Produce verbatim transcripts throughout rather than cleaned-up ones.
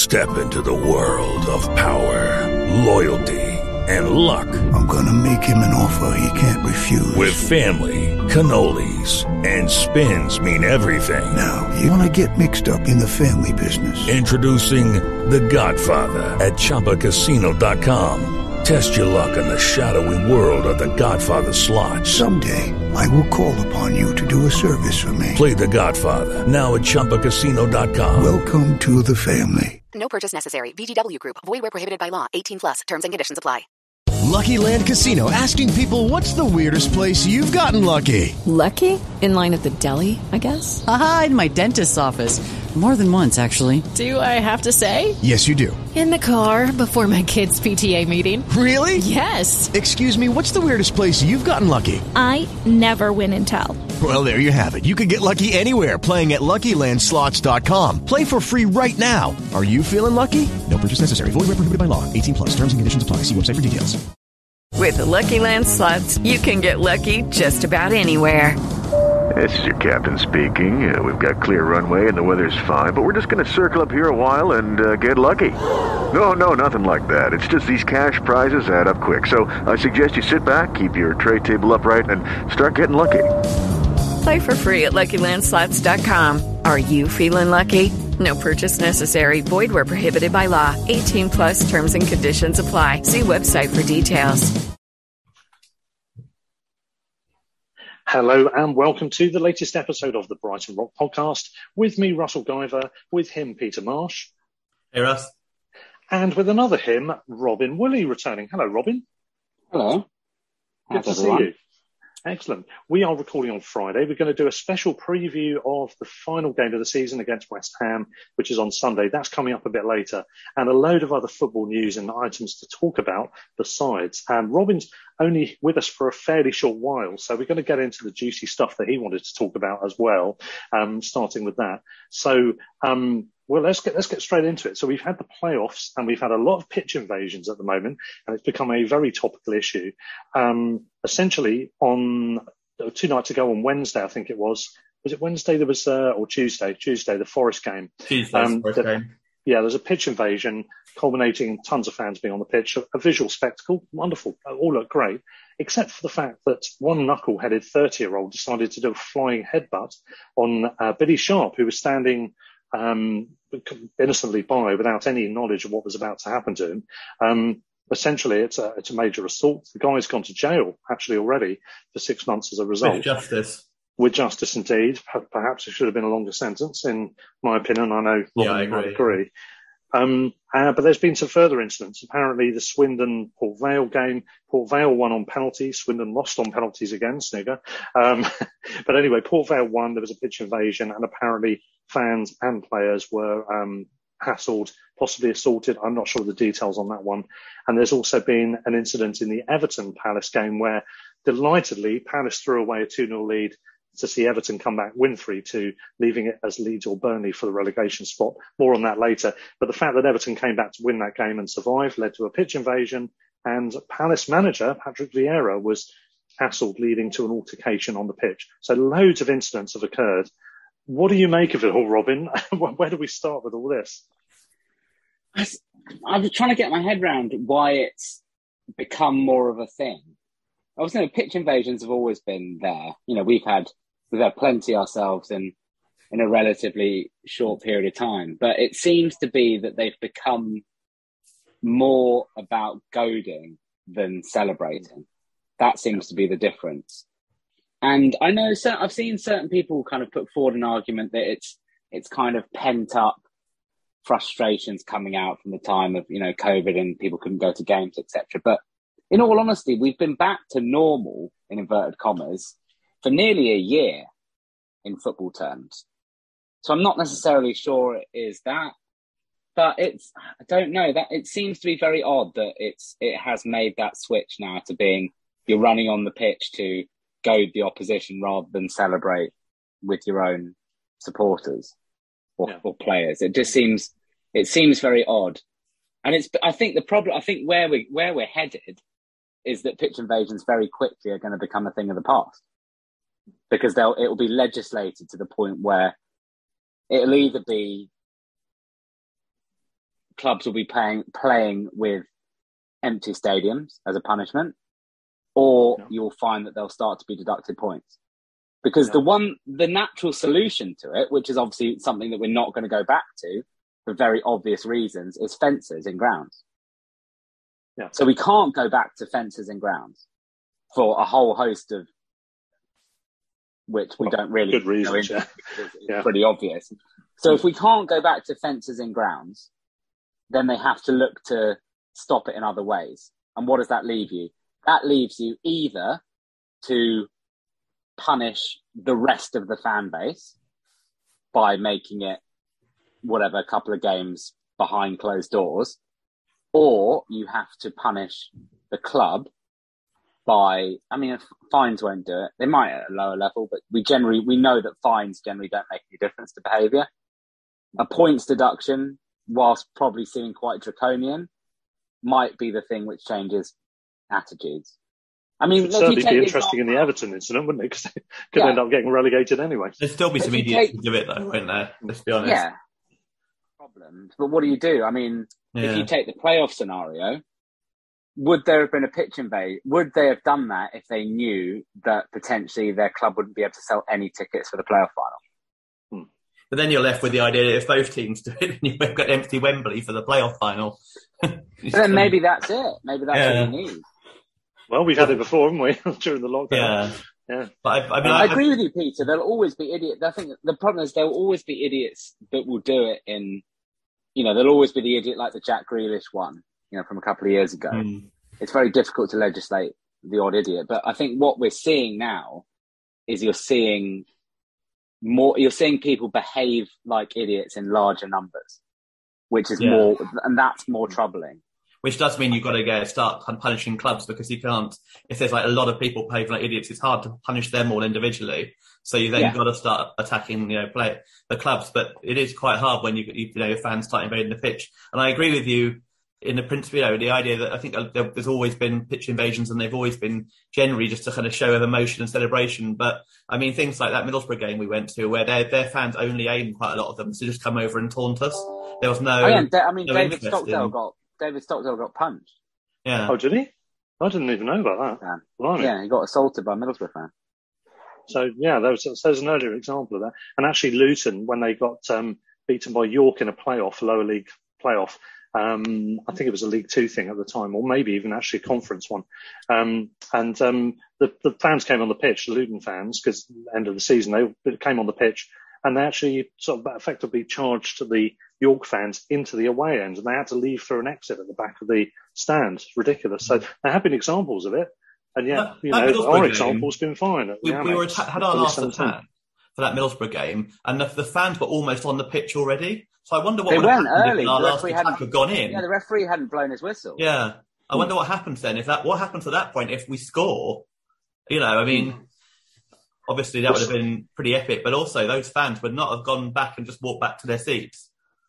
Step into the world of power, loyalty, and luck. I'm gonna make him an offer he can't refuse. With family, cannolis, and spins mean everything. Now, you wanna get mixed up in the family business. Introducing The Godfather at Chumba Casino dot com. Test your luck in the shadowy world of The Godfather slot. Someday, I will call upon you to do a service for me. Play The Godfather, now at Chumba Casino dot com. Welcome to the family. No purchase necessary. V G W Group. Void where prohibited by law. eighteen plus. Terms and conditions apply. Lucky Land Casino, asking people, what's the weirdest place you've gotten lucky? Lucky? In line at the deli, I guess? Aha, in my dentist's office. More than once, actually. Do I have to say? Yes, you do. In the car before my kids' P T A meeting. Really? Yes. Excuse me, what's the weirdest place you've gotten lucky? I never win and tell. Well, there you have it. You can get lucky anywhere, playing at Lucky Land Slots dot com. Play for free right now. Are you feeling lucky? No purchase necessary. Void where prohibited by law. eighteen plus. Terms and conditions apply. See website for details. With the Lucky Land Slots, you can get lucky just about anywhere. This is your captain speaking. Uh, we've got clear runway and the weather's fine, but we're just going to circle up here a while and uh, get lucky. No, no, nothing like that. It's just these cash prizes add up quick. So I suggest you sit back, keep your tray table upright, and start getting lucky. Play for free at Lucky Land Slots dot com. Are you feeling lucky? No purchase necessary. Void where prohibited by law. eighteen plus terms and conditions apply. See website for details. Hello and welcome to the latest episode of the Brighton Rock Podcast. With me, Russell Guyver. With him, Peter Marsh. Hey, Russ. And with another him, Robin Woolley returning. Hello, Robin. Hello. Good How's to everyone? see you. Excellent. We are recording on Friday. We're going to do a special preview of the final game of the season against West Ham, which is on Sunday. That's coming up a bit later. And a load of other football news and items to talk about besides. And Robin's only with us for a fairly short while, so we're going to get into the juicy stuff that he wanted to talk about as well, um, starting with that. So, um, well, let's get let's get straight into it. So we've had the playoffs and we've had a lot of pitch invasions at the moment, and it's become a very topical issue. Um, essentially, on two nights ago on Wednesday, I think it was. Was it Wednesday? There was uh, or Tuesday? Tuesday, the Forest game. Tuesday, um, Forest the, game. Yeah, there's a pitch invasion culminating in tons of fans being on the pitch. A, a visual spectacle, wonderful. All looked great, except for the fact that one knuckle-headed thirty-year-old decided to do a flying headbutt on uh, Billy Sharp, who was standing um, innocently by without any knowledge of what was about to happen to him. Um, essentially, it's a, it's a major assault. The guy's gone to jail, actually, already for six months as a result. With justice. With justice, indeed. Perhaps it should have been a longer sentence, in my opinion. I know Robin Yeah, I might agree. agree. Um, uh, but there's been some further incidents. Apparently, the Swindon-Port Vale game, Port Vale won on penalties. Swindon lost on penalties again, snigger. Um, but anyway, Port Vale won. There was a pitch invasion, and apparently fans and players were um, hassled, possibly assaulted. I'm not sure of the details on that one. And there's also been an incident in the Everton-Palace game where, delightedly, Palace threw away a two nil lead to see Everton come back win three two, leaving it as Leeds or Burnley for the relegation spot. More on that later. But the fact that Everton came back to win that game and survive led to a pitch invasion, and Palace manager Patrick Vieira was hassled, leading to an altercation on the pitch. So loads of incidents have occurred. What do you make of it all, Robin? Where do we start with all this? I'm trying to get my head around why it's become more of a thing. Obviously, pitch invasions have always been there. You know, we've had we've had plenty ourselves in in a relatively short period of time. But it seems to be that they've become more about goading than celebrating. That seems to be the difference. And I know so I've seen certain people kind of put forward an argument that it's it's kind of pent up frustrations coming out from the time of, you know, COVID and people couldn't go to games, et cetera. But in all honesty, we've been back to normal, in inverted commas, for nearly a year in football terms. So I'm not necessarily sure it is that, but it's, I don't know, that it seems to be very odd that it's, it has made that switch now to being, you're running on the pitch to goad the opposition rather than celebrate with your own supporters or, yeah. or players. It just seems, it seems very odd. And it's, I think the problem, I think where we, where we're headed is that pitch invasions very quickly are going to become a thing of the past, because they'll, it will be legislated to the point where it'll either be clubs will be playing playing with empty stadiums as a punishment, or yeah. you'll find that they'll start to be deducted points. Because yeah. the one, the natural solution to it, which is obviously something that we're not going to go back to for very obvious reasons, is fences in grounds. Yeah. So we can't go back to fences in grounds for a whole host of which we well, don't really good reasons, know yeah. It's yeah. pretty obvious. So if we can't go back to fences in grounds, then they have to look to stop it in other ways. And what does that leave you? That leaves you either to punish the rest of the fan base by making it whatever, a couple of games behind closed doors, or you have to punish the club by, I mean, fines won't do it. They might at a lower level, but we generally, we know that fines generally don't make any difference to behaviour. A points deduction, whilst probably seeming quite draconian, might be the thing which changes attitudes. I mean, it would certainly be interesting in the Everton incident, wouldn't it? Because they could yeah. end up getting relegated anyway. There'd still be some idiots who do it, though, wouldn't there? Let's be honest. Yeah. Problems. But what do you do? I mean, yeah. if you take the playoff scenario, would there have been a pitch invade? Would they have done that if they knew that potentially their club wouldn't be able to sell any tickets for the playoff final? Hmm. But then you're left with the idea that if both teams do it, then you've got empty Wembley for the playoff final. Then maybe that's it. Maybe that's yeah. what you need. Well, we've had it before, haven't we? During the lockdown. Yeah. Yeah. But I, I, mean, I, I agree with you, Peter. There'll always be idiots. I think the problem is there'll always be idiots that will do it in, you know, there'll always be the idiot like the Jack Grealish one, you know, from a couple of years ago. Mm. It's very difficult to legislate the odd idiot. But I think what we're seeing now is you're seeing more, you're seeing people behave like idiots in larger numbers, which is yeah. more, and that's more troubling. Which does mean you've got to go start punishing clubs, because you can't, if there's like a lot of people behaving like idiots, it's hard to punish them all individually. So you then yeah. got to start attacking, you know, play the clubs. But it is quite hard when you, you know, your fans start invading the pitch. And I agree with you in the principle, you know, the idea that I think there's always been pitch invasions, and they've always been generally just a kind of show of emotion and celebration. But I mean, things like that Middlesbrough game we went to, where their their fans only aimed, quite a lot of them, to just come over and taunt us. There was no. Oh, yeah, I mean, no David Stockdale in... got David Stockdale got punched. Yeah. Oh, did he? I didn't even know about that. Yeah, yeah he got assaulted by a Middlesbrough fan. So yeah, there was, there's an earlier example of that. And actually, Luton, when they got um, beaten by York in a playoff, lower league playoff. Um, I think it was a League Two thing at the time, or maybe even actually a conference one. Um, and um, the, the fans came on the pitch, the Luton fans, because end of the season, they came on the pitch, and they actually sort of effectively charged the York fans into the away end, and they had to leave through an exit at the back of the stand. It's ridiculous. So there have been examples of it, and yeah, that, you that know, our example's been fine. We, we were atta- had our last attack for that Middlesbrough game, and the, the fans were almost on the pitch already. So I wonder what they would went happen early. if our the last attack had gone in. Yeah, the referee hadn't blown his whistle. Yeah, I wonder what happens then if that. What happens at that point if we score? You know, I mean, mm. obviously that would have been pretty epic, but also those fans would not have gone back and just walked back to their seats.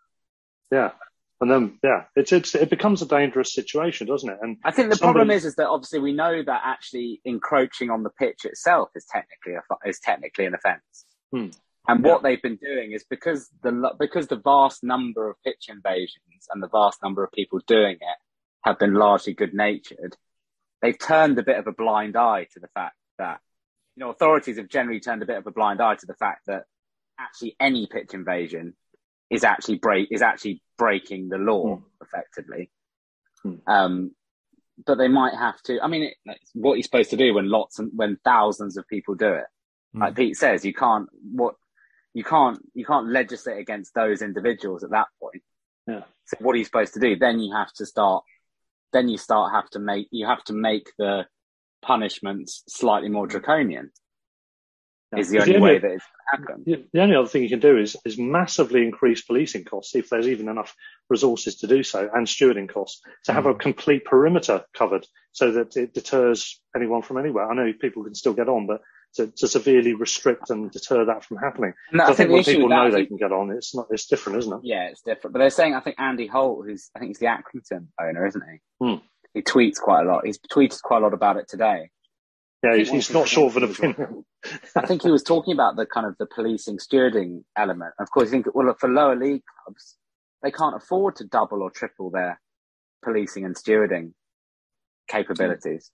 Yeah, and then yeah, it's it's it becomes a dangerous situation, doesn't it? And I think the somebody... problem is is that obviously we know that actually encroaching on the pitch itself is technically a, is technically an offence. Hmm. And what yeah. they've been doing is because the because the vast number of pitch invasions and the vast number of people doing it have been largely good-natured, they've turned a bit of a blind eye to the fact that, you know, authorities have generally turned a bit of a blind eye to the fact that actually any pitch invasion is actually break is actually breaking the law mm. effectively. Mm. Um, but they might have to. I mean, it, what you're supposed to do when lots and when thousands of people do it, mm. like Pete says, you can't what. You can't you can't legislate against those individuals at that point. Yeah. So what are you supposed to do? Then you have to start. Then you start have to make you have to make the punishments slightly more draconian. Yeah. Is the only, the only way that it's going to happen. The only other thing you can do is is massively increase policing costs if there's even enough resources to do so, and stewarding costs to have mm. a complete perimeter covered so that it deters anyone from anywhere. I know people can still get on, but To, to severely restrict and deter that from happening. No, so I, I think, think when people know that, they can get on, it's not. It's different, isn't it? Yeah, it's different. But they're saying, I think Andy Holt, who's I think he's the Accrington owner, isn't he? Hmm. He tweets quite a lot. He's tweeted quite a lot about it today. Yeah, he's, he's not short of an opinion. I think he was talking about the kind of the policing stewarding element. Of course, I think well for lower league clubs, they can't afford to double or triple their policing and stewarding capabilities.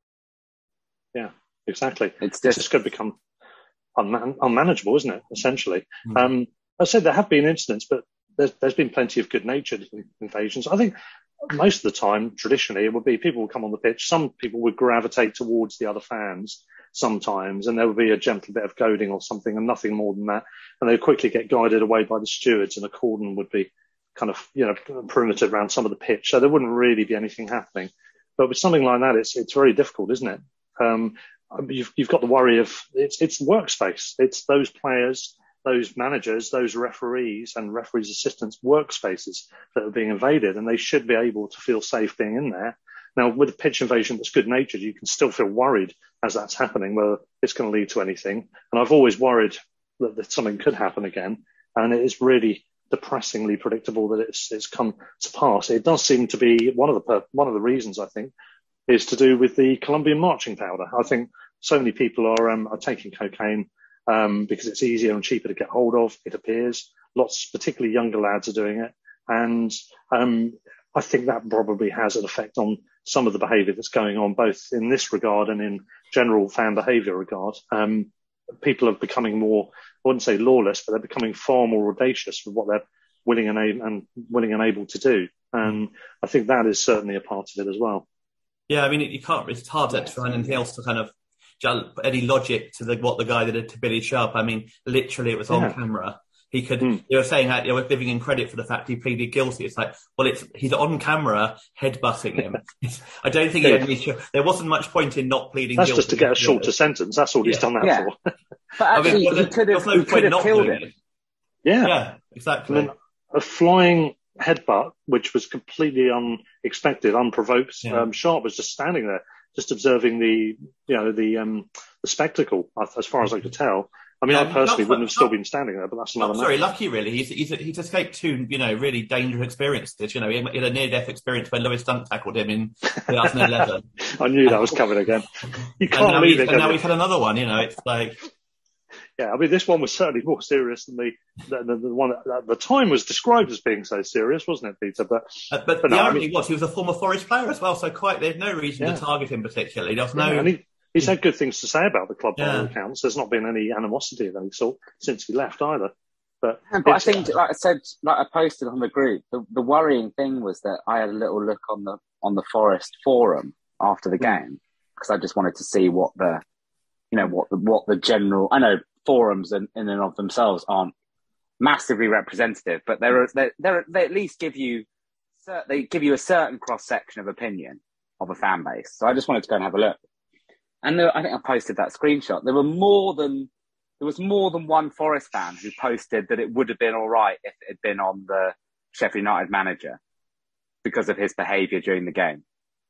Yeah, exactly. It's just, it's just going to become unman- unmanageable, isn't it, essentially? Mm. Um, I said there have been incidents, but there's, there's been plenty of good-natured invasions. I think most of the time, traditionally, it would be people would come on the pitch. Some people would gravitate towards the other fans sometimes, and there would be a gentle bit of goading or something and nothing more than that. And they would quickly get guided away by the stewards, and a cordon would be kind of, you know, perimetered around some of the pitch. So there wouldn't really be anything happening. But with something like that, it's it's very difficult, isn't it? Um, you've, you've got the worry of it's, it's workspace. It's those players, those managers, those referees and referees' assistants' workspaces that are being invaded, and they should be able to feel safe being in there. Now, with a pitch invasion that's good-natured, you can still feel worried as that's happening, whether it's going to lead to anything. And I've always worried that, that something could happen again, and it is really depressingly predictable that it's it's come to pass. It does seem to be one of the one of the reasons, I think, is to do with the Colombian marching powder. I think so many people are um, are taking cocaine um, because it's easier and cheaper to get hold of. It appears lots, particularly younger lads, are doing it, and um, I think that probably has an effect on some of the behaviour that's going on, both in this regard and in general fan behaviour regard. Um, people are becoming more, I wouldn't say lawless, but they're becoming far more audacious with what they're willing and, able, and willing and able to do. And I think that is certainly a part of it as well. Yeah, I mean, you can't. It's hard to find anything else to kind of put any logic to the, what the guy did to Billy Sharp. I mean, literally, it was on Yeah. camera. He could. Mm. You were saying that you were giving him credit for the fact he pleaded guilty. It's like, well, it's he's on camera headbutting him. I don't think he had any. There wasn't much point in not pleading That's guilty. just to get a shorter sentence. That's all he's Yeah. done that Yeah. for. But actually, I mean, he there- could have, there's no he point could have not killed doing him. it. Yeah. Yeah, I exactly. mean, a flying headbutt, which was completely unexpected, unprovoked. Yeah. Um, Sharp was just standing there, just observing the, you know, the um, the spectacle, as far as I could tell. I mean, Yeah, I personally not- wouldn't have still not- been standing there, but that's Not another very matter. lucky, really. He's, he's, he's escaped two, you know, really dangerous experiences. You know, he had a near-death experience when Lewis Dunk tackled him in twenty eleven. I knew that was coming again. You and can't now, leave he's, it. and now can he's you? had another one. You know, it's like, Yeah, I mean, this one was certainly more serious than the the, the, the one at the time was described as being so serious, wasn't it, Peter? But uh, but, but the no, I irony mean, was he was a former Forest player as well, so quite there's no reason Yeah. to target him particularly. There's no. yeah, and he, he's had good things to say about the club by Yeah. all accounts. There's not been any animosity of any sort since he left either. But, Yeah, but I it's- think, like I said, like I posted on the group, the, the worrying thing was that I had a little look on the on the Forest forum after the game because I just wanted to see what the, you know, what the what the general. I know forums in, in and of themselves aren't massively representative, but they're they they they at least give you cer- they give you a certain cross section of opinion of a fan base. So I just wanted to go and have a look, and there, I think I posted that screenshot. There were more than. There was more than one Forest fan who posted that it would have been all right if it had been on the Sheffield United manager because of his behaviour during the game.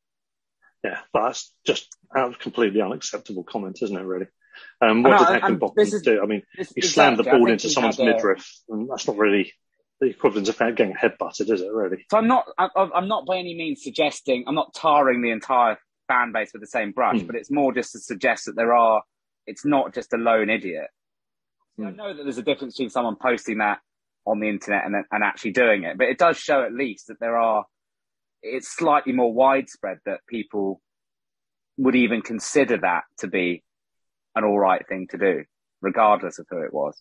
Yeah, but that's just a completely unacceptable comment, isn't it, really? Um, what No, did and- and Heckenbach this is- do? I mean, this- he slammed the exactly. I ball think into he someone's had a- midriff, and that's not really the equivalent of getting headbutted, is it, really? So I'm not, I, I'm not by any means suggesting, I'm not tarring the entire fan base with the same brush, Hmm. but it's more just to suggest that there are, it's not just a lone idiot. I Hmm. know that there's a difference between someone posting that on the internet and, and actually doing it, but it does show at least that there are, it's slightly more widespread that people would even consider that to be an all right thing to do, regardless of who it was.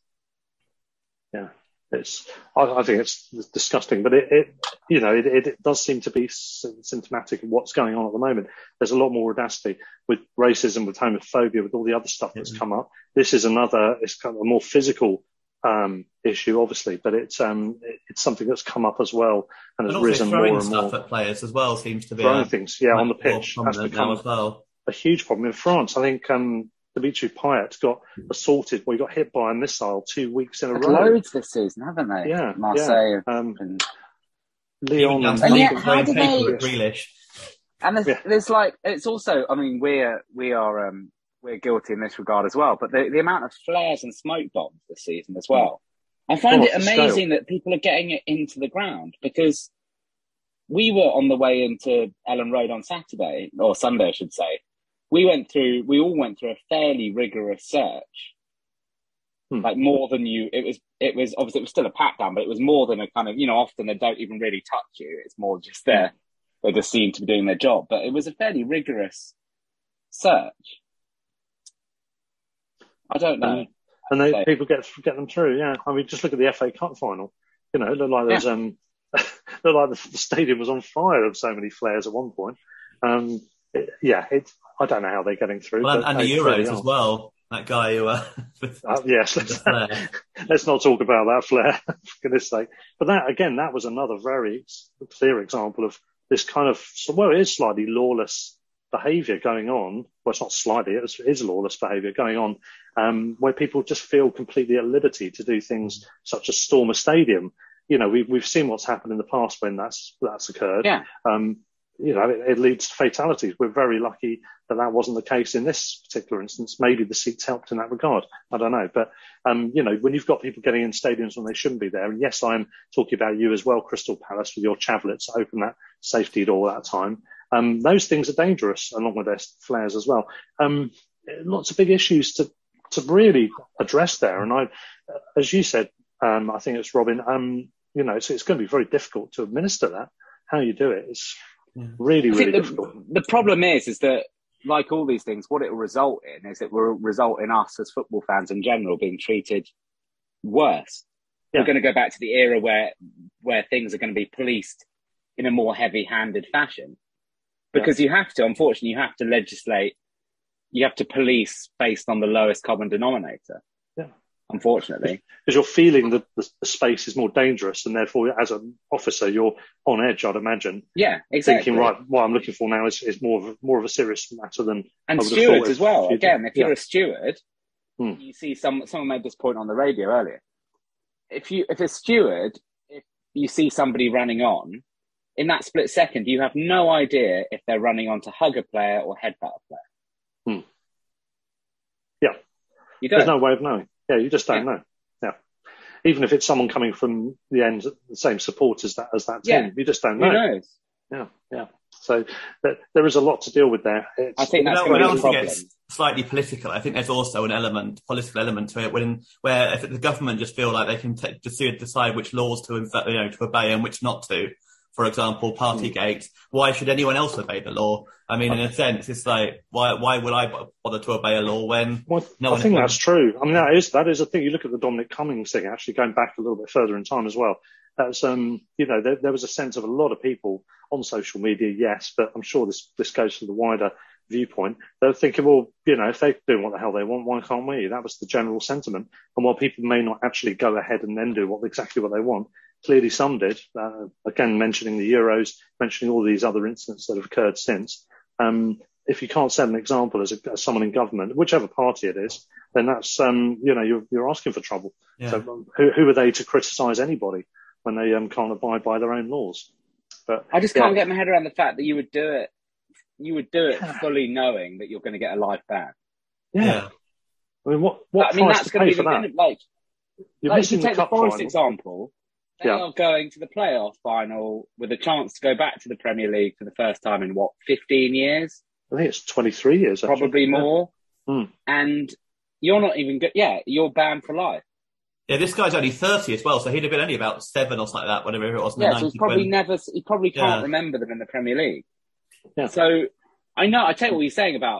Yeah, it's. I, I think it's disgusting, but it, it you know, it, it, it does seem to be symptomatic of what's going on at the moment. There's a lot more audacity with racism, with homophobia, with all the other stuff that's Mm-hmm. come up. This is another. It's kind of a more physical um, issue, obviously, but it's um, it, it's something that's come up as well and has and also risen more throwing and stuff more. at players as well seems to be Throwing a, things, yeah, on the much more pitch has prominent become now as well. a huge problem in France. I think um, Dimitri Payet got assaulted, well, he got hit by a missile two weeks in a They've row. loads this season, haven't they? Yeah, Marseille. yeah. Um, and, Leon Even and, down to yet, League how of do Paper they- with Grealish. and there's, Yeah. there's like, it's also, I mean, we're, we are, um, we're guilty in this regard as well, but the, the amount of flares and smoke bombs this season as well. I find Oh, it off the amazing that people are getting it into the ground because we were on the way into Ellen Road on Saturday, or Sunday, I should say. We went through, we all went through a fairly rigorous search. Hmm. Like more than you, it was, it was obviously it was still a pat down, but it was more than a kind of, you know, often they don't even really touch you. It's more just there. They just seem to be doing their job, but it was a fairly rigorous search. I don't know. And, and they, people get get them through. Yeah, I mean, just look at the F A Cup final. You know, it looked like there's yeah. um, looked like the, the stadium was on fire of so many flares at one point. Um, it, yeah, it. I don't know how they're getting through. Well, but and, and the Euros as well. That guy who, uh, with, uh yes, let's, let's not talk about that flare, for goodness sake. But that, again, that was another very clear example of this kind of, well, it is slightly lawless behaviour going on. Well, it's not slightly, it is lawless behaviour going on, um, where people just feel completely at liberty to do things such as storm a stadium. You know, we've, we've seen what's happened in the past when that's, that's occurred. Yeah. Um, you know, it, it leads to fatalities. We're very lucky that that wasn't the case in this particular instance. Maybe the seats helped in that regard. I don't know. But, um, you know, when you've got people getting in stadiums when they shouldn't be there, and yes, I'm talking about you as well, Crystal Palace, with your Chavelets, open that safety door that time. Um, those things are dangerous, along with their flares as well. Um, lots of big issues to, to really address there. And I, as you said, um, I think it's Robin, um, you know, it's, it's going to be very difficult to administer that. How you do it is yeah. really, really the, difficult. The problem is, is that like all these things, what it will result in is it will result in us as football fans in general being treated worse. Yeah. We're going to go back to the era where, where things are going to be policed in a more heavy-handed fashion. Because yeah. you have to, unfortunately, you have to legislate, you have to police based on the lowest common denominator. Yeah. Unfortunately. Because you're feeling that the, the space is more dangerous, and therefore, as an officer, you're on edge, I'd imagine. Yeah, exactly. Thinking, right, what I'm looking for now is, is more of a, more of a serious matter than... And stewards as well. You, Again, if yeah. you're a steward, hmm. you see some, someone made this point on the radio earlier. If you, if a steward, if you see somebody running on, in that split second, you have no idea if they're running on to hug a player or headbutt a player. Hmm. Yeah. You don't. There's no way of knowing. Yeah, you just don't yeah. know. Yeah. Even if it's someone coming from the end, the same support as that, as that team, yeah. you just don't know. Who knows? Yeah, yeah. So th- there is a lot to deal with there. It's, I think that's going to be the problem. Gets slightly political. I think there's also an element, political element to it, when where if the government just feel like they can t- just decide which laws to, you know, to obey and which not to. For example, Partygate. Mm. Why should anyone else obey the law? I mean, in a sense, it's like, why why would I bother to obey a law when well, no I one... think that's true. I mean, that is, that is a thing. You look at the Dominic Cummings thing, actually going back a little bit further in time as well. That's, um, you know, there, there was a sense of a lot of people on social media, yes, but I'm sure this, this goes to the wider viewpoint. They're thinking, well, you know, if they're doing what the hell they want, why can't we? That was the general sentiment. And while people may not actually go ahead and then do what exactly what they want, clearly some did. Uh, again, mentioning the Euros, mentioning all these other incidents that have occurred since. Um, if you can't set an example as, a, as someone in government, whichever party it is, then that's, um, you know, you're, you're asking for trouble. Yeah. So um, who, who are they to criticise anybody when they um, can't abide by their own laws? But I just yeah. can't get my head around the fact that you would do it. You would do it yeah. fully knowing that you're going to get a life ban. Yeah. yeah. I mean, what, what I mean, price that's to going pay to be for the that? like, You're like missing if you take the the cup Forest final. example, they yeah. are going to the playoff final with a chance to go back to the Premier League for the first time in what, fifteen years? I think it's twenty-three years. Actually. Probably more. Yeah. Mm. And you're not even good. Yeah, you're banned for life. Yeah, this guy's only thirty as well, so he'd have been only about seven or something like that, whatever it was. In yeah, the so he's probably when... never, he probably can't yeah. remember them in the Premier League. Yeah. So I know, I take what you're saying about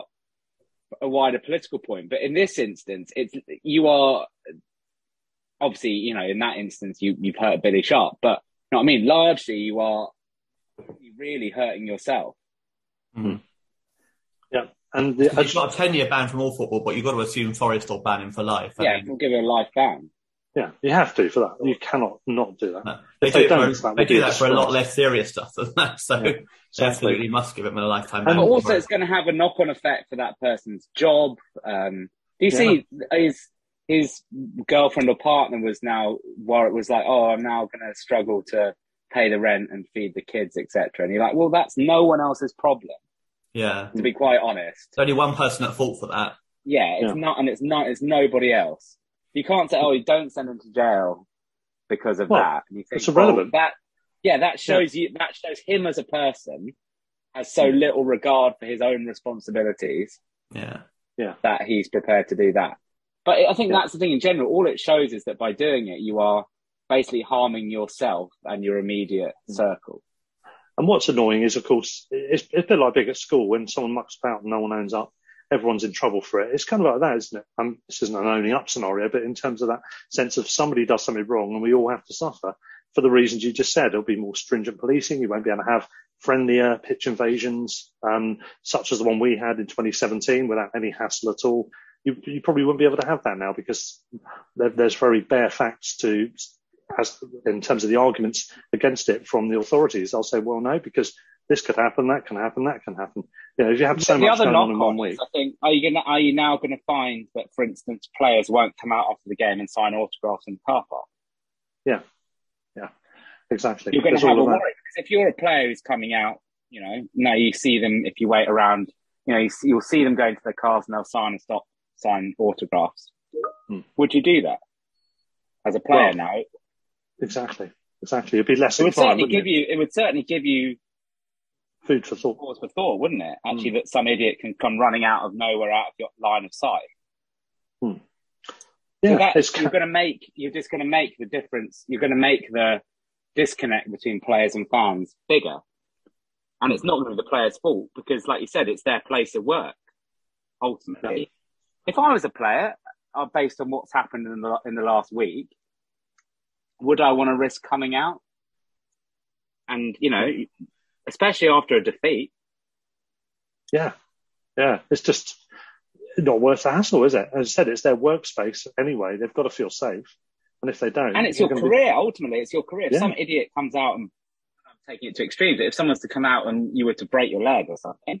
a wider political point, but in this instance, it's, you are, obviously, you know, in that instance, you, you've hurt Billy Sharp, but you know what I mean? Largely, you are really hurting yourself. Mm-hmm. Yeah. And the, you've got a ten-year ban from all football, but you've got to assume Forest will ban him for life. I yeah, mean, we'll give it a life ban. Yeah, you have to for that. You cannot not do that. No. They, do, they don't, for, they do that for a lot less serious stuff than that, so yeah, they absolutely must give him a lifetime ban. But also, it's going to have a knock-on effect for that person's job. Um, do you yeah. see his his girlfriend or partner was now, where it was like, oh, I'm now going to struggle to pay the rent and feed the kids, et cetera. And you're like, well, that's no one else's problem. Yeah, to be quite honest, there's only one person at fault for that. Yeah, it's yeah. not, and it's not, it's nobody else. You can't say, oh, you don't send him to jail because of well, that. And you think, it's irrelevant. Well, that, yeah, that shows yeah. you, that shows him as a person has so little regard for his own responsibilities. Yeah. Yeah. That he's prepared to do that. But I think yeah. that's the thing in general. All it shows is that by doing it, you are basically harming yourself and your immediate circle. And what's annoying is, of course, it's, it's a bit like big at school when someone mucks about and no one owns up. Everyone's in trouble for it. It's kind of like that, isn't it? Um, this isn't an owning up scenario, but in terms of that sense of somebody does something wrong and we all have to suffer for the reasons you just said. There'll be more stringent policing. You won't be able to have friendlier pitch invasions, um, such as the one we had in twenty seventeen without any hassle at all. You, you probably wouldn't be able to have that now because there, there's very bare facts to, as in terms of the arguments against it from the authorities. They'll say, well, no, because this could happen, that can happen, that can happen. You know, if you have so the much other going on in one week. I think, are you going are you now going to find that, for instance, players won't come out after the game and sign autographs in the car park? Yeah, yeah, exactly. You're going to have a worry because if you're a player who's coming out, you know, now you see them if you wait around, you know, you see, you'll see them going to their cars and they'll sign and stop, sign autographs. Hmm. Would you do that as a player well, now? Exactly, exactly. It'd be less. It would inclined, certainly give it? you. It would certainly give you. Food for thought. Pause for thought, wouldn't it? Actually, mm. that some idiot can come running out of nowhere, out of your line of sight. Mm. Yeah, so that, it's... you're going to make. You're just going to make the difference. You're going to make the disconnect between players and fans bigger, and it's not going to be the players' fault because, like you said, it's their place of work. Ultimately, yeah. If I was a player, uh, based on what's happened in the in the last week, would I want to risk coming out? And you know. Especially after a defeat. Yeah, yeah. It's just not worth the hassle, is it? As I said, it's their workspace anyway. They've got to feel safe. And if they don't... And it's your career, be... ultimately. It's your career. If yeah. some idiot comes out and I'm taking it to extremes, if someone's to come out and you were to break your leg or something,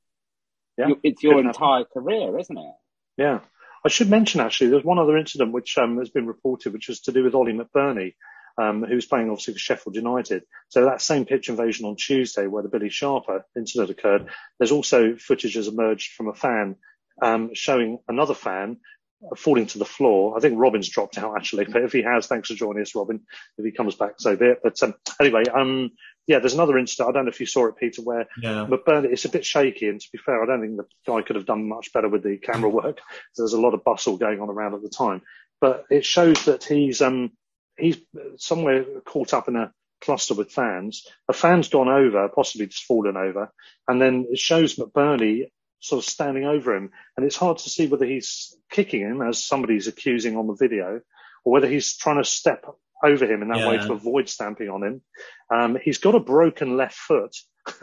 yeah. it's your Good entire enough. career, isn't it? Yeah. I should mention, actually, there's one other incident which um, has been reported, which was to do with Ollie McBurney. Um, who's playing obviously for Sheffield United. So that same pitch invasion on Tuesday where the Billy Sharper incident occurred, there's also footage has emerged from a fan um, showing another fan falling to the floor. I think Robin's dropped out actually, but if he has, thanks for joining us, Robin. If he comes back, so be it. But um, anyway, um, yeah, there's another incident. I don't know if you saw it, Peter, where yeah. McBurney, it's a bit shaky. And to be fair, I don't think the guy could have done much better with the camera work. There's a lot of bustle going on around at the time. But it shows that he's... um. He's somewhere caught up in a cluster with fans. A fan's gone over, possibly just fallen over, and then it shows McBurney sort of standing over him. And it's hard to see whether he's kicking him, as somebody's accusing on the video, or whether he's trying to step over him in that yeah. way to avoid stamping on him. Um, he's got a broken left foot,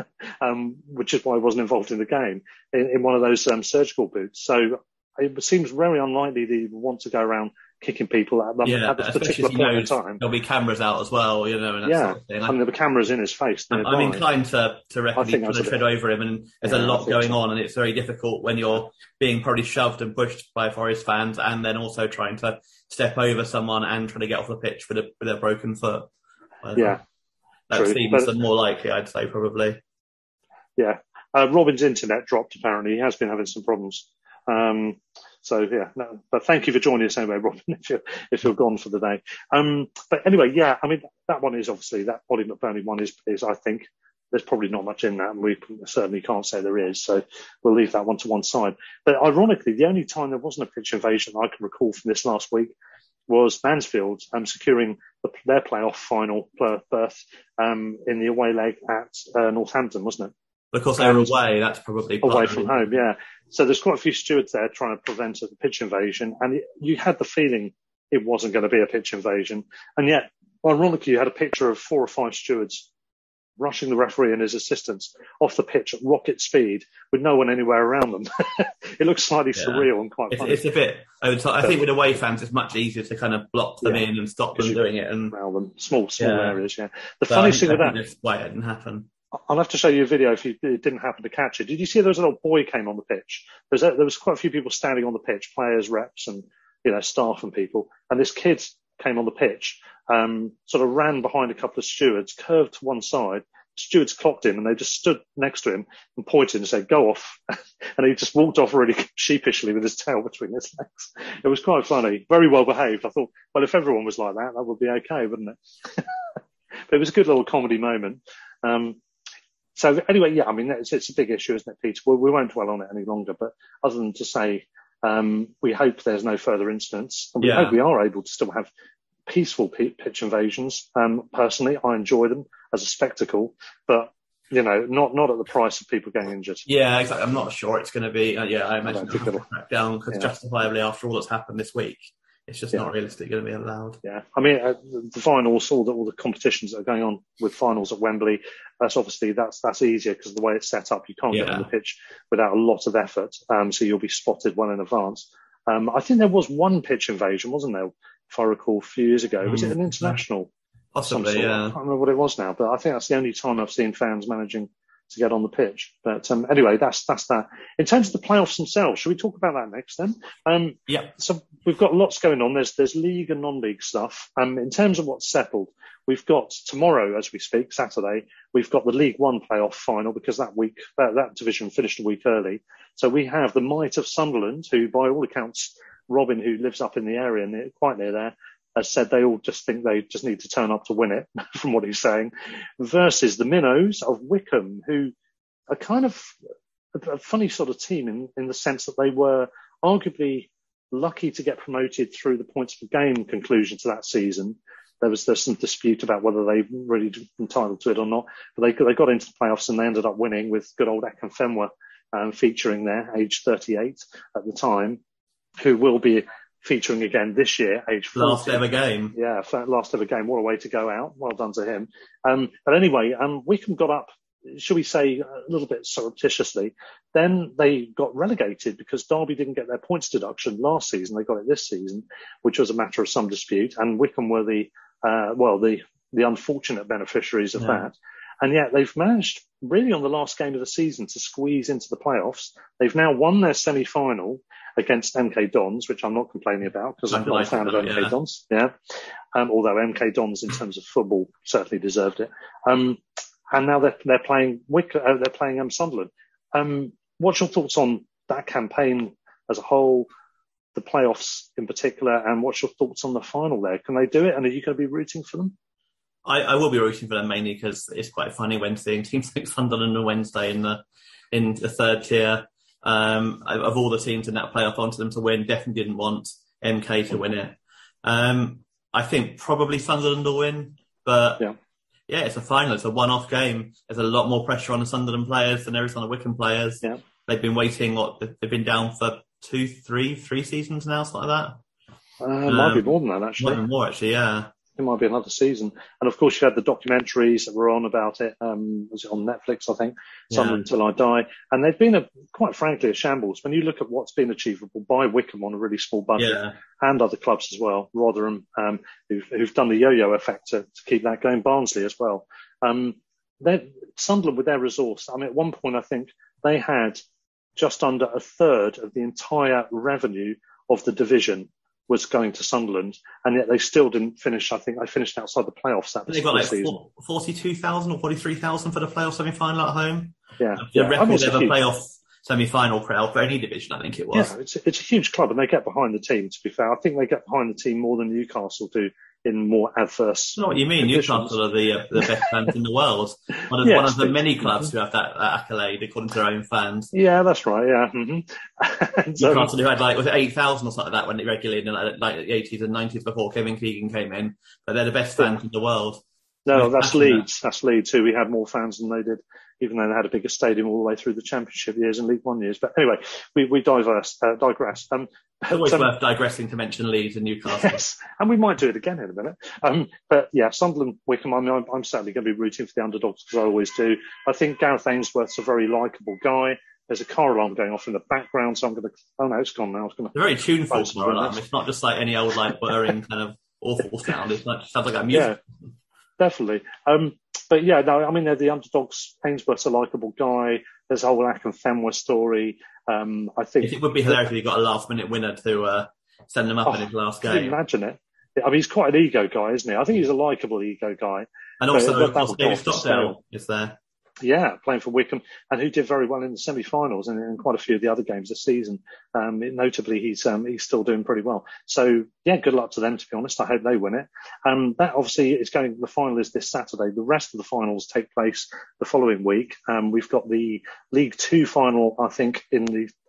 um, which is why he wasn't involved in the game, in, in one of those um, surgical boots. So it seems very unlikely that he would want to go around kicking people at them yeah, at this particular point in time. There'll be cameras out as well, you know, and that yeah, sort of thing. I mean, there'll be cameras in his face. I'm, I'm inclined to, to reckon he's trying to tread over him, and there's yeah, a lot going so. on, and it's very difficult when you're being probably shoved and pushed by Forest fans, and then also trying to step over someone and trying to get off the pitch with a, with a broken foot. Well, yeah. That true, seems but, more likely, I'd say, probably. Yeah. Uh, Robin's internet dropped, apparently. He has been having some problems. Um, So yeah, no, but thank you for joining us anyway, Robin, if you're, if you're gone for the day. Um, but anyway, yeah, I mean, that one is obviously, that Ollie McBurney one is, is, I think, there's probably not much in that, and we certainly can't say there is, so we'll leave that one to one side. But ironically, the only time there wasn't a pitch invasion I can recall from this last week was Mansfield um, securing the, their playoff final berth um, in the away leg at uh, Northampton, wasn't it? Of course, they were away. That's probably away from home. Yeah. So there's quite a few stewards there trying to prevent a pitch invasion, and it, you had the feeling it wasn't going to be a pitch invasion, and yet, ironically, you had a picture of four or five stewards rushing the referee and his assistants off the pitch at rocket speed with no one anywhere around them. It looks slightly yeah. surreal and quite it's, funny. It's a bit. I, would, I think with away fans, it's much easier to kind of block them yeah. in and stop them doing it and around them small, small yeah. areas. Yeah. The so funny thing with that. That's why it didn't happen. I'll have to show you a video if you didn't happen to catch it. Did you see there was a little boy came on the pitch? There was, a, there was quite a few people standing on the pitch, players, reps, and you know staff and people. And this kid came on the pitch, um, sort of ran behind a couple of stewards, curved to one side. Stewards clocked him, and they just stood next to him and pointed and said, "Go off." And he just walked off really sheepishly with his tail between his legs. It was quite funny, very well behaved. I thought, well, if everyone was like that, that would be okay, wouldn't it? But it was a good little comedy moment. Um, So anyway, yeah, I mean, it's, it's a big issue, isn't it, Peter? We, we won't dwell on it any longer, but other than to say, Um, we hope there's no further incidents, and we Yeah. hope we are able to still have peaceful pitch invasions. Um, personally, I enjoy them as a spectacle, but you know, not not at the price of people getting injured. Yeah, exactly. I'm not sure it's going to be. Uh, yeah, I imagine I think it'll crack down because yeah. justifiably, after all that's happened this week, it's just Yeah. not realistically going to be allowed. Yeah, I mean, uh, the finals, all the all the competitions that are going on with finals at Wembley, that's obviously that's that's easier because of the way it's set up. You can't get Yeah. on the pitch without a lot of effort, um, so you'll be spotted well in advance. Um, I think there was one pitch invasion, wasn't there? If I recall, a few years ago, was Mm. it an international? Possibly, Some sort? yeah. I can't remember what it was now, but I think that's the only time I've seen fans managing to get on the pitch. But um, anyway, that's that's that. In terms of the playoffs themselves, should we talk about that next then? Um, yeah. So we've got lots going on. There's there's league and non-league stuff. Um, in terms of what's settled, we've got tomorrow, as we speak, Saturday, we've got the League One playoff final because that week that, that division finished a week early. So we have the might of Sunderland, who by all accounts, Robin, who lives up in the area near, quite near there, has said they all just think they just need to turn up to win it, from what he's saying, versus the Minnows of Wickham, who are kind of a, a funny sort of team in, in the sense that they were arguably lucky to get promoted through the points per game conclusion to that season. There was there's some dispute about whether they really entitled to it or not, but they they got into the playoffs and they ended up winning with good old Akinfenwa um, featuring there, age thirty-eight at the time, who will be featuring again this year, age forty. Last ever game. Yeah, last ever game. What a way to go out. Well done to him. Um, but anyway, um, Wickham got up, shall we say, a little bit surreptitiously. Then they got relegated because Derby didn't get their points deduction last season. They got it this season, which was a matter of some dispute. And Wickham were the, uh, well, the, the unfortunate beneficiaries of Yeah. that. And yet they've managed really on the last game of the season to squeeze into the playoffs. They've now won their semi-final against M K Dons, which I'm not complaining about because I'm I'm not a fan of delighted M K about it, yeah. Dons. Yeah. Um, although M K Dons in terms of football certainly deserved it. Um, and now they're, they're playing Wick, uh, they're playing um, Sunderland. Um, what's your thoughts on that campaign as a whole, the playoffs in particular, and what's your thoughts on the final there? Can they do it? And are you going to be rooting for them? I, I will be rooting for them mainly because it's quite funny when seeing teams like Sunderland on Wednesday in the in the third tier. Um, of all the teams in that playoff, I wanted them to win. Definitely didn't want M K to win it. Um, I think probably Sunderland will win, but yeah. yeah, it's a final. It's a one-off game. There's a lot more pressure on the Sunderland players than there is on the Wickham players. Yeah. They've been waiting. What they've been down for two, three, three seasons now, something like that. Uh, it might be Um, more than that, actually. More, more actually, yeah. It might be another season. And of course, you had the documentaries that were on about it. Um, was it on Netflix, I think? Sunderland Till I Die. And they've been, a, quite frankly, a shambles. When you look at what's been achievable by Wickham on a really small budget Yeah. and other clubs as well, Rotherham, um, who've, who've done the yo-yo effect to, to keep that going, Barnsley as well. Um, Sunderland with their resource. I mean, at one point, I think they had just under a third of the entire revenue of the division was going to Sunderland, and yet they still didn't finish. I think they finished outside the playoffs that They got like season. four, forty-two thousand or forty-three thousand for the playoff semi-final at home. Yeah, The yeah. record I mean, it's a ever huge- playoff semi-final crowd for any division, I think it was. Yeah, it's, it's a huge club, and they get behind the team. To be fair, I think they get behind the team more than Newcastle do in more adverse. I know what you mean. conditions. Newcastle are the uh, the best fans in the world. One of, Yeah, one of the it's- many clubs who have that, that accolade according to their own fans. Yeah, that's right. Yeah, hmm and, um, Newcastle who had like was it eight thousand or something like that when it regulated in like, like the eighties and nineties before Kevin Keegan came in. But they're the best fans in the world. no, Most that's passionate. Leeds. That's Leeds who we had more fans than they did, even though they had a bigger stadium all the way through the Championship years and League One years. But anyway, we we diverse, uh, digress. Um, It's always um, worth digressing to mention Leeds and Newcastle. Yes, and we might do it again in a minute. Um, but yeah, Sunderland, Wickham, I mean, I'm, I'm certainly going to be rooting for the underdogs because I always do. I think Gareth Ainsworth's a very likeable guy. There's a car alarm going off in the background, so I'm going to. Oh no, it's gone now. I was going to. They're very tuneful Close car the alarm. windows. It's not just like any old like whirring kind of awful sound. It's like sounds like that music. Yeah, definitely. Um, but yeah, no, I mean, they're the underdogs. Ainsworth's a likeable guy. There's a whole Akinfenwa story. Um, I think It would be hilarious if you got a last minute winner to uh, send them up Oh, in his last Can you game. imagine it? I mean, he's quite an ego guy, isn't he? I think he's a likeable ego guy. And But also, that- of that course, will go David off the Stockdale is there. Yeah, playing for Wickham, and who did very well in the semi-finals and in quite a few of the other games this season. Um, notably, he's um, he's still doing pretty well. So yeah, good luck to them. To be honest, I hope they win it. Um, that obviously is going. The final is this Saturday. The rest of the finals take place the following week. Um, we've got the League Two final, I think, in the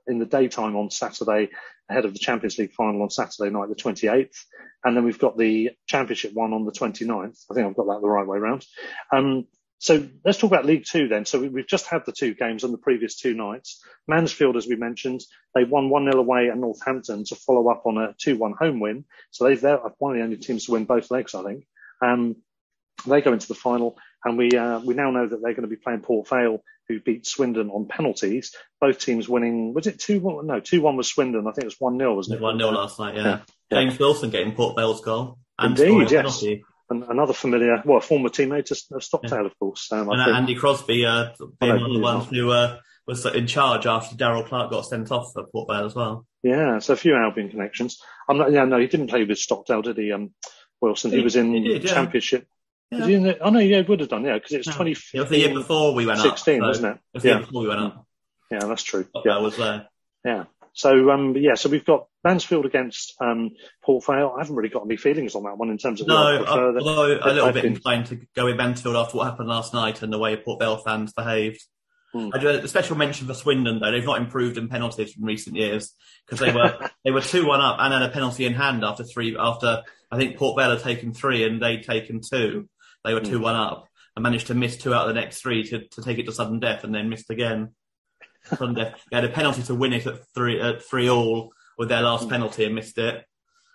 in the daytime on Saturday, ahead of the Champions League final on Saturday night, the twenty-eighth. And then we've got the Championship one on the twenty-ninth. I think I've got that the right way round. Um, so let's talk about League Two then. So we, we've just had the two games on the previous two nights. Mansfield, as we mentioned, they won one nil away at Northampton to follow up on a two one home win. So they've, they're one of the only teams to win both legs, I think. Um, they go into the final, and we uh, we now know that they're going to be playing Port Vale, who beat Swindon on penalties. Both teams winning, was it two one? No, two one was Swindon. I think it was one nil, wasn't it? one nil last night, yeah. yeah. James yeah. Wilson getting Port Vale's goal. And Indeed, yes. And another familiar, well, former teammate of Stockdale, yeah. of course. Um, and I think. Andy Crosby uh, being one of the ones who uh, was in charge after Darryl Clark got sent off for Port Vale as well. Yeah, so a few Albion connections. I'm not, yeah, no, he didn't play with Stockdale, did he, um, Wilson? He, he was in he did, yeah. Championship. Yeah. Was he in the, oh, no, yeah, he would have done, yeah, because it was yeah. twenty. It was the year before we went sixteen, up. sixteen, wasn't it? It was the yeah. year before we went up. Yeah, that's true. Stockdale yeah. was there. Yeah. So, um, yeah, so we've got Mansfield against um, Port Vale. I haven't really got any feelings on that one in terms of... No, although a little bit been... inclined to go with Mansfield after what happened last night and the way Port Vale fans behaved. Hmm. I do a special mention for Swindon, though. They've not improved in penalties in recent years because they were they were two one up and had a penalty in hand after three... After, I think, Port Vale had taken three and they'd taken two. They were two one hmm. up and managed to miss two out of the next three to, to take it to sudden death and then missed again. They had a penalty to win it at three at three all with their last penalty and missed it.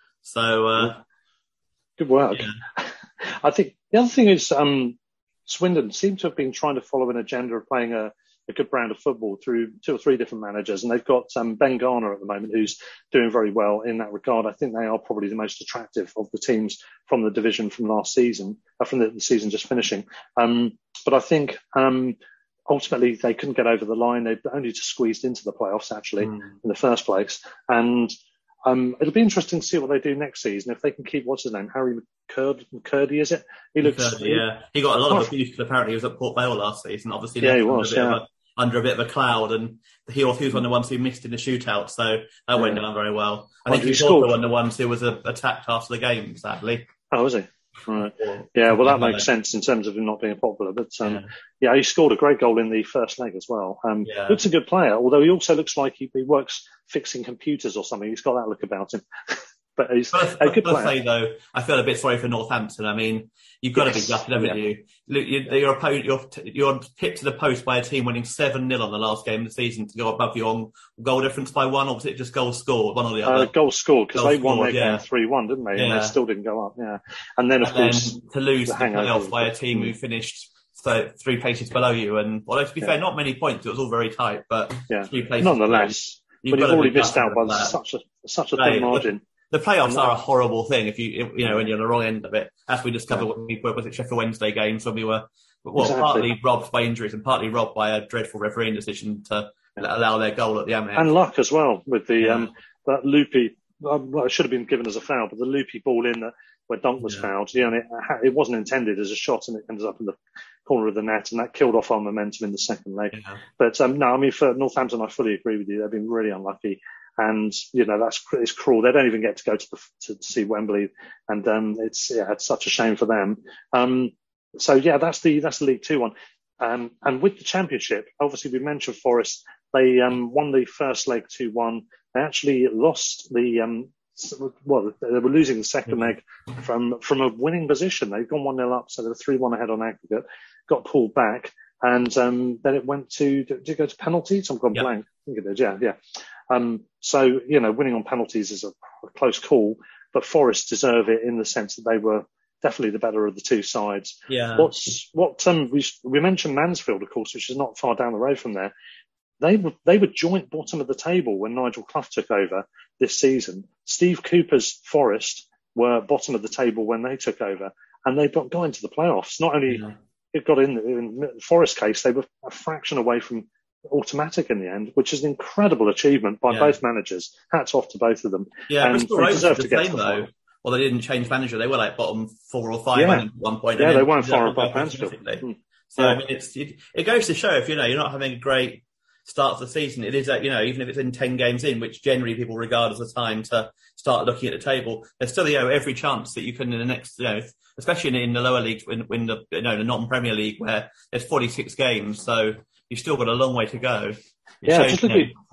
So uh, good work. Yeah. I think the other thing is um, Swindon seem to have been trying to follow an agenda of playing a, a good brand of football through two or three different managers, and they've got um, Ben Garner at the moment who's doing very well in that regard. I think they are probably the most attractive of the teams from the division from last season, uh, from the, the season just finishing. Um, but I think. Um, Ultimately, they couldn't get over the line. They only just squeezed into the playoffs, actually, mm. in the first place. And um, it'll be interesting to see what they do next season. If they can keep, what's his name, Harry McCurdy, McCurdy is it? He looks... McCurdy, yeah. He got a lot of abuse because apparently he was at Port Vale last season. Obviously, yeah, he was, under, a yeah. a, under a bit of a cloud. And he was, he was one of the ones who missed in the shootout. So that yeah. went down very well. I think he was also one of the ones who was uh, attacked after the game, sadly. Oh, was he? Right. Yeah, well, that makes sense in terms of him not being popular. But, um, yeah. yeah, he scored a great goal in the first leg as well. Um, yeah. Looks a good player, although he also looks like he, he works fixing computers or something. He's got that look about him. But he's but, a good but player. I say, though, I feel a bit sorry for Northampton. I mean, you've got yes. to be gutted, haven't yeah. you? You're, you're, you're, you're hit to the post by a team winning seven nil on the last game of the season to go above you on goal difference by one, or was it just goals scored, one or the other? Uh, goals scored, because they won their yeah. game three one, didn't they? Yeah. And they still didn't go up, yeah. And then, of and course... Then to lose the, the playoffs by a team mm. who finished so three places below you, and although to be yeah. fair, not many points, it was all very tight, but yeah. three places nonetheless. Below, but you've already missed out by such a, such a thin margin. The playoffs are a horrible thing if you, you know, when you're on the wrong end of it. As we discovered yeah. when we were, was it Sheffield Wednesday games when we were, well, exactly. partly robbed by injuries and partly robbed by a dreadful refereeing decision to yeah. allow their goal at the Amex. And luck as well with the, yeah. um, that loopy, well, it should have been given as a foul, but the loopy ball in that where Dunk was yeah. fouled, you know, it, it wasn't intended as a shot and it ended up in the corner of the net and that killed off our momentum in the second leg. Yeah. But, um, no, I mean, for Northampton, I fully agree with you. They've been really unlucky. And, you know, that's, it's cruel. They don't even get to go to, the, to, to see Wembley. And, um, it's, yeah, it's such a shame for them. Um, so yeah, that's the, that's the League Two one. Um, and with the Championship, obviously we mentioned Forest. They, um, won the first leg two one. They actually lost the, um, well, they were losing the second leg from, from a winning position. They'd gone one nil up, so they were three one ahead on aggregate, got pulled back. And, um, then it went to, did it go to penalties? I'm gone yep. blank. I think it did. Yeah, yeah. Um, so, you know, winning on penalties is a, a close call, but Forest deserve it in the sense that they were definitely the better of the two sides. Yeah. What's, what, um, we, we mentioned Mansfield, of course, which is not far down the road from there. They were, they were joint bottom of the table when Nigel Clough took over this season. Steve Cooper's Forest were bottom of the table when they took over and they got, got into the playoffs. Not only yeah. it got in, in the Forest case, they were a fraction away from automatic in the end, which is an incredible achievement by yeah. both managers. Hats off to both of them. Yeah, and Bristol they Rovers deserve the to get same, to the though. final. Well, they didn't change manager. They were like bottom four or five yeah. at one point. Yeah, and they then weren't far above Mansfield. Mm. So, yeah. I mean, it's, it, it goes to show if, you know, you're not having a great start to the season, it is that, you know, even if it's in ten games in, which generally people regard as a time to start looking at the table, there's still, you know, every chance that you can in the next, you know, especially in, in the lower leagues, in, in the, you know, the non-Premier League where there's forty-six games, so you've still got a long way to go. It yeah, shows, just you looking, know,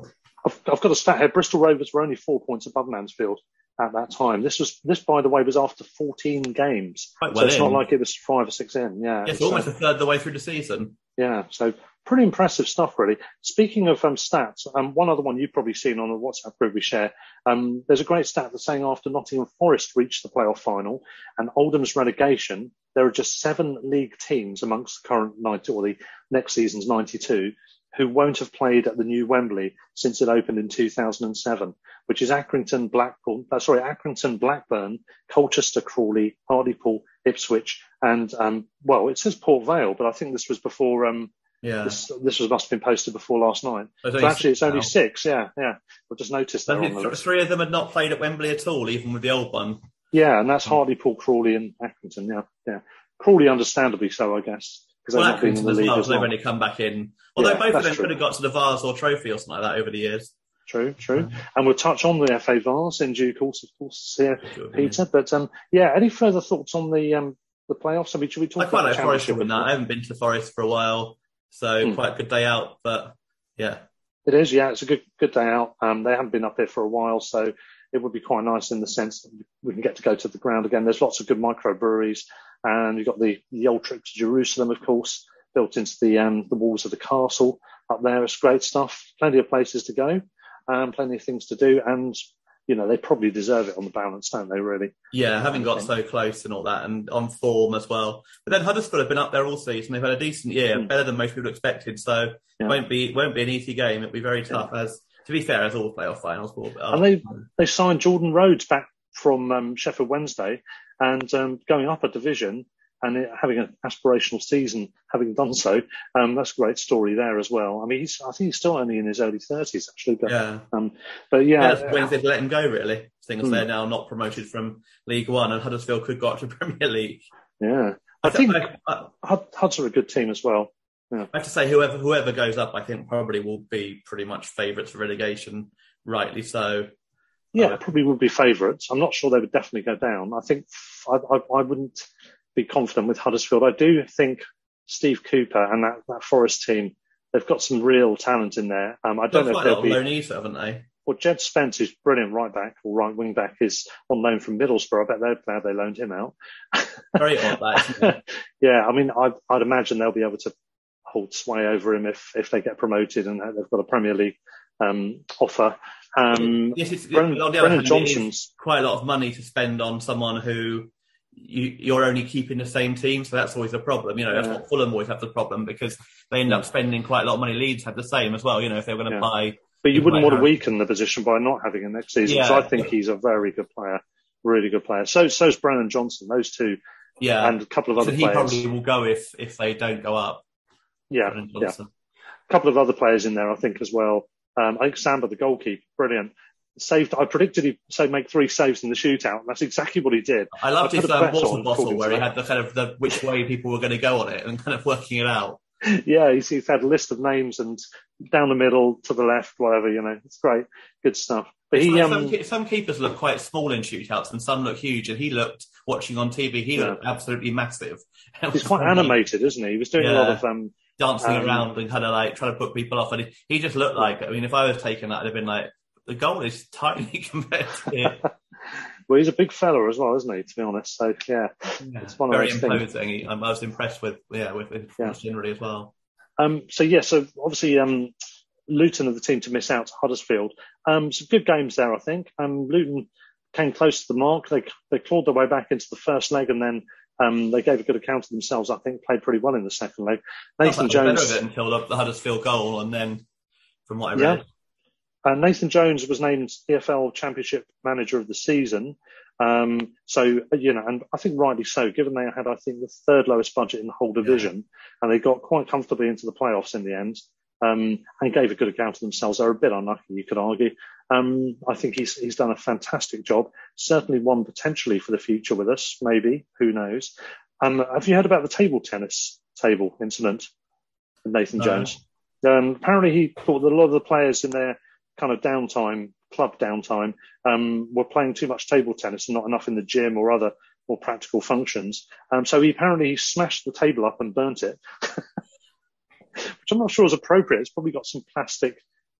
I've, I've got a stat here. Bristol Rovers were only four points above Mansfield at that time. This was this, by the way, was after fourteen games. Quite so well it's in. not like it was five or six in. Yeah, Yes, it's, almost uh, a third of the way through the season. Yeah, so pretty impressive stuff, really. Speaking of um, stats, um, one other one you've probably seen on a WhatsApp group we share. Um, there's a great stat that's saying after Nottingham Forest reached the playoff final and Oldham's relegation, there are just seven league teams amongst the current ninety or the next season's ninety-two who won't have played at the new Wembley since it opened in two thousand seven, which is Accrington, Blackpool, uh, sorry, Accrington, Blackburn, Colchester, Crawley, Hartlepool, Ipswich, and um, well, it says Port Vale, but I think this was before. Um, yeah, this, this was must have been posted before last night. So so actually, it's only now. six. Yeah, yeah. I've just noticed that. So On the list. Three of them had not played at Wembley at all, even with the old one. Yeah, and that's Hartlepool, Crawley, and Accrington. Yeah, yeah. Crawley, understandably so, I guess. Well, they've not been in Accrington the as league well, as so they've well. only come back in. Although Yeah, both of that's them true. could have got to the Vase or Trophy or something like that over the years. True, true. And we'll touch on the F A Vase in due course, of course, here, Sure, Peter. But um, yeah, any further thoughts on the um, the playoffs? I mean, should we talk I quite about like the Forest championship? doing that. I haven't been to Forest for a while, so Hmm. quite a good day out. But yeah, It is, yeah. It's a good good day out. Um, they haven't been up here for a while, so it would be quite nice in the sense that we can get to go to the ground again. There's lots of good microbreweries, and you've got the, the old trip to Jerusalem, of course, built into the um, the walls of the castle up there. It's great stuff. Plenty of places to go, um, plenty of things to do, and you know they probably deserve it on the balance, don't they? Really? yeah, having got so close and all that, and on form as well. But then Huddersfield have been up there all season. They've had a decent year, Mm. better than most people expected. So Yeah. it won't be it won't be an easy game. It'll be very tough. As to be fair, as all playoff finals will. And they they signed Jordan Rhodes back from um, Sheffield Wednesday, and um, going up a division and it, having an aspirational season, having done so, um, that's a great story there as well. I mean, he's, I think he's still only in his early thirties actually, but Yeah. um, but yeah, Yeah, that's Wednesday to let him go, really, seeing as Hmm. they're now not promoted from League One, and Huddersfield could go up to Premier League. yeah. I, I think th- I, Hud- Huds are a good team as well. Yeah. I have to say, whoever whoever goes up, I think probably will be pretty much favourites for relegation, rightly so. Yeah, Uh, probably would be favourites. I'm not sure they would definitely go down. I think I, I, I wouldn't be confident with Huddersfield. I do think Steve Cooper and that, that Forest team, they've got some real talent in there. Um, I don't Got know if quite a lot they'll of be. loanees, haven't they? Well, Jed Spence, who's brilliant right back or right wing back, is on loan from Middlesbrough. I bet they're glad they loaned him out. Very odd, that, isn't it? Yeah, I mean, I'd, I'd imagine they'll be able to hold sway over him if, if they get promoted and they've got a Premier League um, offer. Um, Yes, it's, Brennan, on the other Brennan hand, it is Johnson's. quite a lot of money to spend on someone who you, you're only keeping the same team, so that's always a problem. You know, that's Yeah. what Fulham always have the problem because they end up spending quite a lot of money. Leeds have the same as well. You know, if they're going to Yeah. buy. But you wouldn't buy want to Harry- weaken the position by not having him next season. Yeah. So I think he's a very good player, really good player. So so's Brennan Johnson. Those two, Yeah, and a couple of so other he players. probably will go if if they don't go up. Yeah, Brennan yeah. Johnson. A couple of other players in there, I think, as well. Um, I think Samba, the goalkeeper, brilliant. Saved. I predicted he'd say make three saves in the shootout, and that's exactly what he did. I loved I his put a um, bet water on bottle talking where to he that. had the kind of the which way people were going to go on it and kind of working it out. Yeah, he's, he's had a list of names and down the middle, to the left, whatever, you know. It's great. Good stuff. But It's he, like um, some, ke- some keepers look quite small in shootouts and some look huge, and he looked, watching on T V, he Yeah. looked absolutely massive. It he's was quite funny. animated, isn't he? He was doing a lot Yeah. of, um, Dancing um, around and kind of like trying to put people off. And he, he just looked like, I mean, if I was taking that, I'd have been like, the goal is tiny compared to it. well, he's a big fella as well, isn't he, to be honest? So, yeah, it's one Very of those things. imposing. He, I was impressed with, yeah, with him Yeah. generally as well. Um, so yeah, so obviously um, Luton are the team to miss out to Huddersfield. Um, some good games there, I think. Um, Luton came close to the mark. They they clawed their way back into the first leg, and then um, they gave a good account of themselves. I think played pretty well in the second leg. Nathan I thought Jones, better of it until the, the Huddersfield goal, and then from what I yeah, read, uh, Nathan Jones was named E F L Championship Manager of the season. Um, so, you know, and I think rightly so, given they had, I think, the third lowest budget in the whole division, and they got quite comfortably into the playoffs in the end, um, and gave a good account of themselves. They were a bit unlucky, you could argue. Um, I think he's, he's done a fantastic job. Certainly one potentially for the future with us, maybe, who knows. Um, have you heard about the table tennis table incident with Nathan No. Jones? Um, apparently he thought that a lot of the players in their kind of downtime, club downtime, um, were playing too much table tennis and not enough in the gym or other more practical functions. Um, so he apparently he smashed the table up and burnt it, which I'm not sure is appropriate. It's probably got some plastic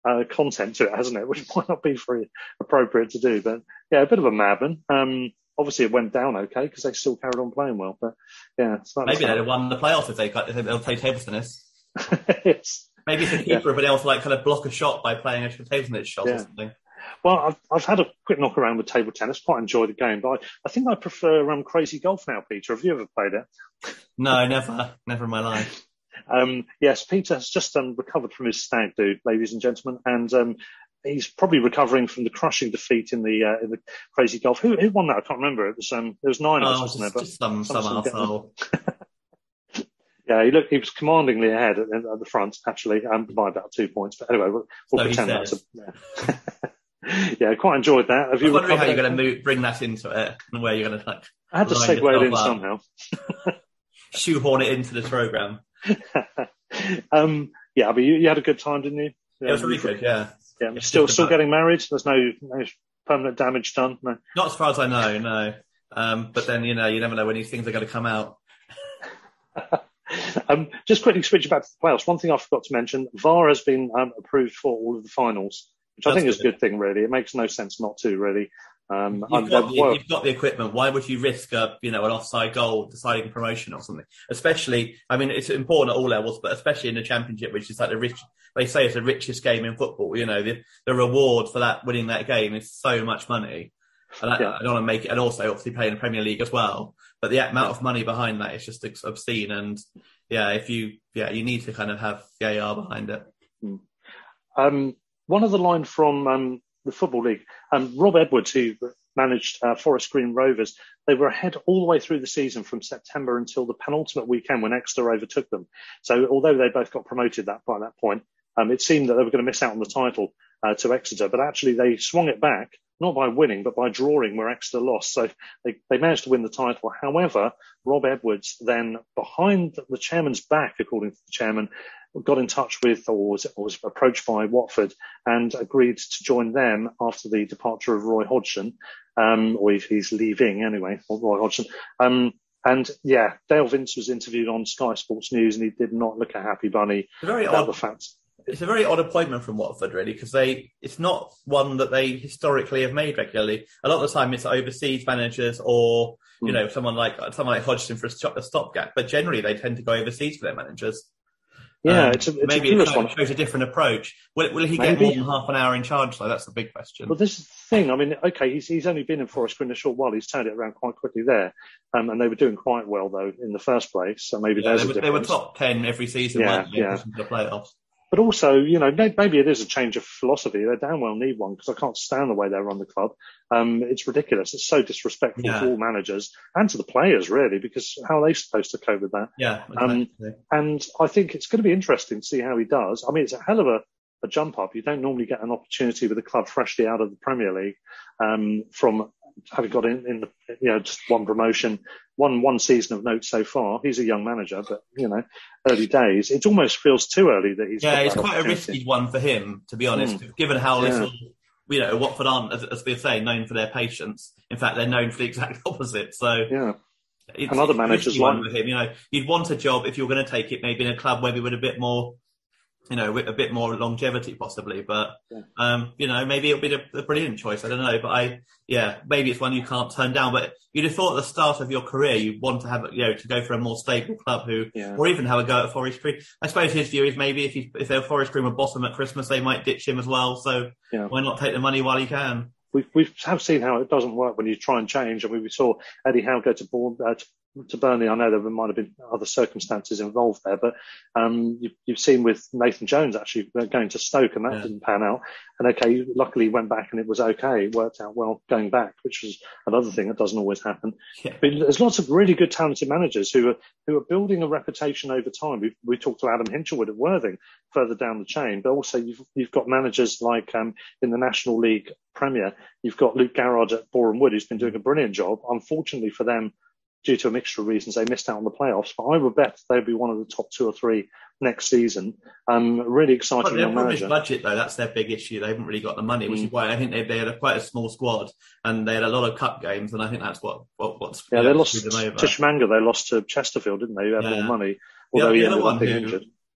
uh, content to it, hasn't it? Which might not be very appropriate to do, but yeah, a bit of a madman. Um, obviously, it went down okay because they still carried on playing well. But yeah, so maybe they'd have won the playoffs if they if they'll play table tennis. Yes. Maybe it's a keeper, yeah. But able to like kind of block a shot by playing a table tennis shot yeah. or something. Well, I've, I've had a quick knock around with table tennis. Quite enjoyed the game, but I, I think I prefer um, Crazy Golf now. Peter, have you ever played it? No, never, never in my life. Um, yes, Peter has just um, recovered from his stag do, ladies and gentlemen, and um, he's probably recovering from the crushing defeat in the uh, in the Crazy Golf. Who, who won that? I can't remember. It was um, there was nine of us, oh, wasn't just, there? Just some some, some arsehole. Yeah, he looked. He was commandingly ahead at, at the front, actually, um, by about two points. But anyway, we'll, we'll so pretend that's a. Yeah. Yeah, quite enjoyed that. Have I was you wondering how you're going to bring that into it and where you're going to like. I had to segue it in up. somehow. Shoehorn it into the program. um, yeah, but you, you had a good time, didn't you? Yeah, it was really good. Yeah. Yeah. Still, still getting married. There's no, no permanent damage done. No. Not as far as I know. No. Um, but then you know, you never know when these things are going to come out. um, just quickly switching back to the playoffs. One thing I forgot to mention: V A R has been um, approved for all of the finals, which That's I think good. is a good thing. Really, it makes no sense not to. Really. Um, you've, got the, well, you've got the equipment. Why would you risk a, you know, an offside goal deciding promotion or something? Especially, I mean, it's important at all levels, but especially in the championship, which is like the rich. They say it's the richest game in football. You know, the the reward for that winning that game is so much money. And I, yeah. I don't want to make it, and also obviously playing the Premier League as well. But the amount of money behind that is just obscene. And yeah, if you, yeah, you need to kind of have V A R behind it. Um, one of the line from um, the Football League, um, Rob Edwards, who managed uh, Forest Green Rovers, they were ahead all the way through the season from September until the penultimate weekend when Exeter overtook them. So although they both got promoted that by that point, um, it seemed that they were going to miss out on the title uh, to Exeter, but actually they swung it back. Not by winning, but by drawing where Exeter lost. So they, they managed to win the title. However, Rob Edwards then, behind the chairman's back, according to the chairman, got in touch with or was, or was approached by Watford and agreed to join them after the departure of Roy Hodgson, um, or if he's leaving anyway, or Roy Hodgson. Um, and yeah, Dale Vince was interviewed on Sky Sports News and he did not look a happy bunny Very about odd. the fact. It's a very odd appointment from Watford, really, because they it's not one that they historically have made regularly. A lot of the time, it's overseas managers or you mm. know someone like someone like Hodgson for a stopgap. But generally, they tend to go overseas for their managers. Yeah, um, it's a, it's maybe a it one. shows a different approach. Will, will he maybe. get more than half an hour in charge? Though that's the big question. Well, this is the thing. I mean, okay, he's he's only been in Forest Green a short while. He's turned it around quite quickly there, um, and they were doing quite well though in the first place. So maybe yeah, there's they, a were, difference. they were top ten every season, yeah, weren't they, yeah. pushing to the playoffs. But also, you know, maybe it is a change of philosophy. They damn well need one because I can't stand the way they run the club. Um, it's ridiculous. It's so disrespectful yeah. to all managers and to the players, really, because how are they supposed to cope with that? Yeah, exactly. Um, and I think it's going to be interesting to see how he does. I mean, it's a hell of a, a jump up. You don't normally get an opportunity with a club freshly out of the Premier League um, from having got in, in the, you know, just one promotion, one one season of note so far. He's a young manager, but, you know, early days. It almost feels too early that he's Yeah, it's quite a risky one for him, to be honest, mm. given how yeah. little, you know, Watford aren't, as, as they say, known for their patience. In fact, they're known for the exact opposite. So yeah. it's, and other it's managers a one like with him. You know, you'd want a job if you were going to take it maybe in a club maybe with a bit more, you know, with a bit more longevity possibly, but, yeah. um, you know, maybe it'll be a, a brilliant choice. I don't know, but I, yeah, maybe it's one you can't turn down, but you'd have thought at the start of your career, you'd want to have, you know, to go for a more stable club who, yeah. or even have a go at Forest Green. I suppose his view is maybe if he, if they're Forest Green were bottom at Christmas, they might ditch him as well. So yeah. why not take the money while he can? We we have seen how it doesn't work when you try and change. I mean, we saw Eddie Howe go to Bourne, uh, to, to Burnley. I know there might have been other circumstances involved there, but um, you, you've seen with Nathan Jones actually going to Stoke, and that yeah. didn't pan out. And okay, luckily he went back and it was okay. It worked out well going back, which was another thing that doesn't always happen. Yeah. But there's lots of really good, talented managers who are who are building a reputation over time. We we talked to Adam Hinchelwood at Worthing further down the chain, but also you've you've got managers like um, in the National League Premier, you've got Luke Garrard at Boreham Wood, who's been doing a brilliant job. Unfortunately for them, due to a mixture of reasons, they missed out on the playoffs. But I would bet they'd be one of the top two or three next season. Um, really exciting young manager. Budget though, that's their big issue. They haven't really got the money, which mm. is why I think they, they had a, quite a small squad and they had a lot of cup games, and I think that's what, what what's yeah. They lost Tishmanga. They lost to Chesterfield, didn't they? Who had yeah. more money, although the, he the ended one up being who, injured.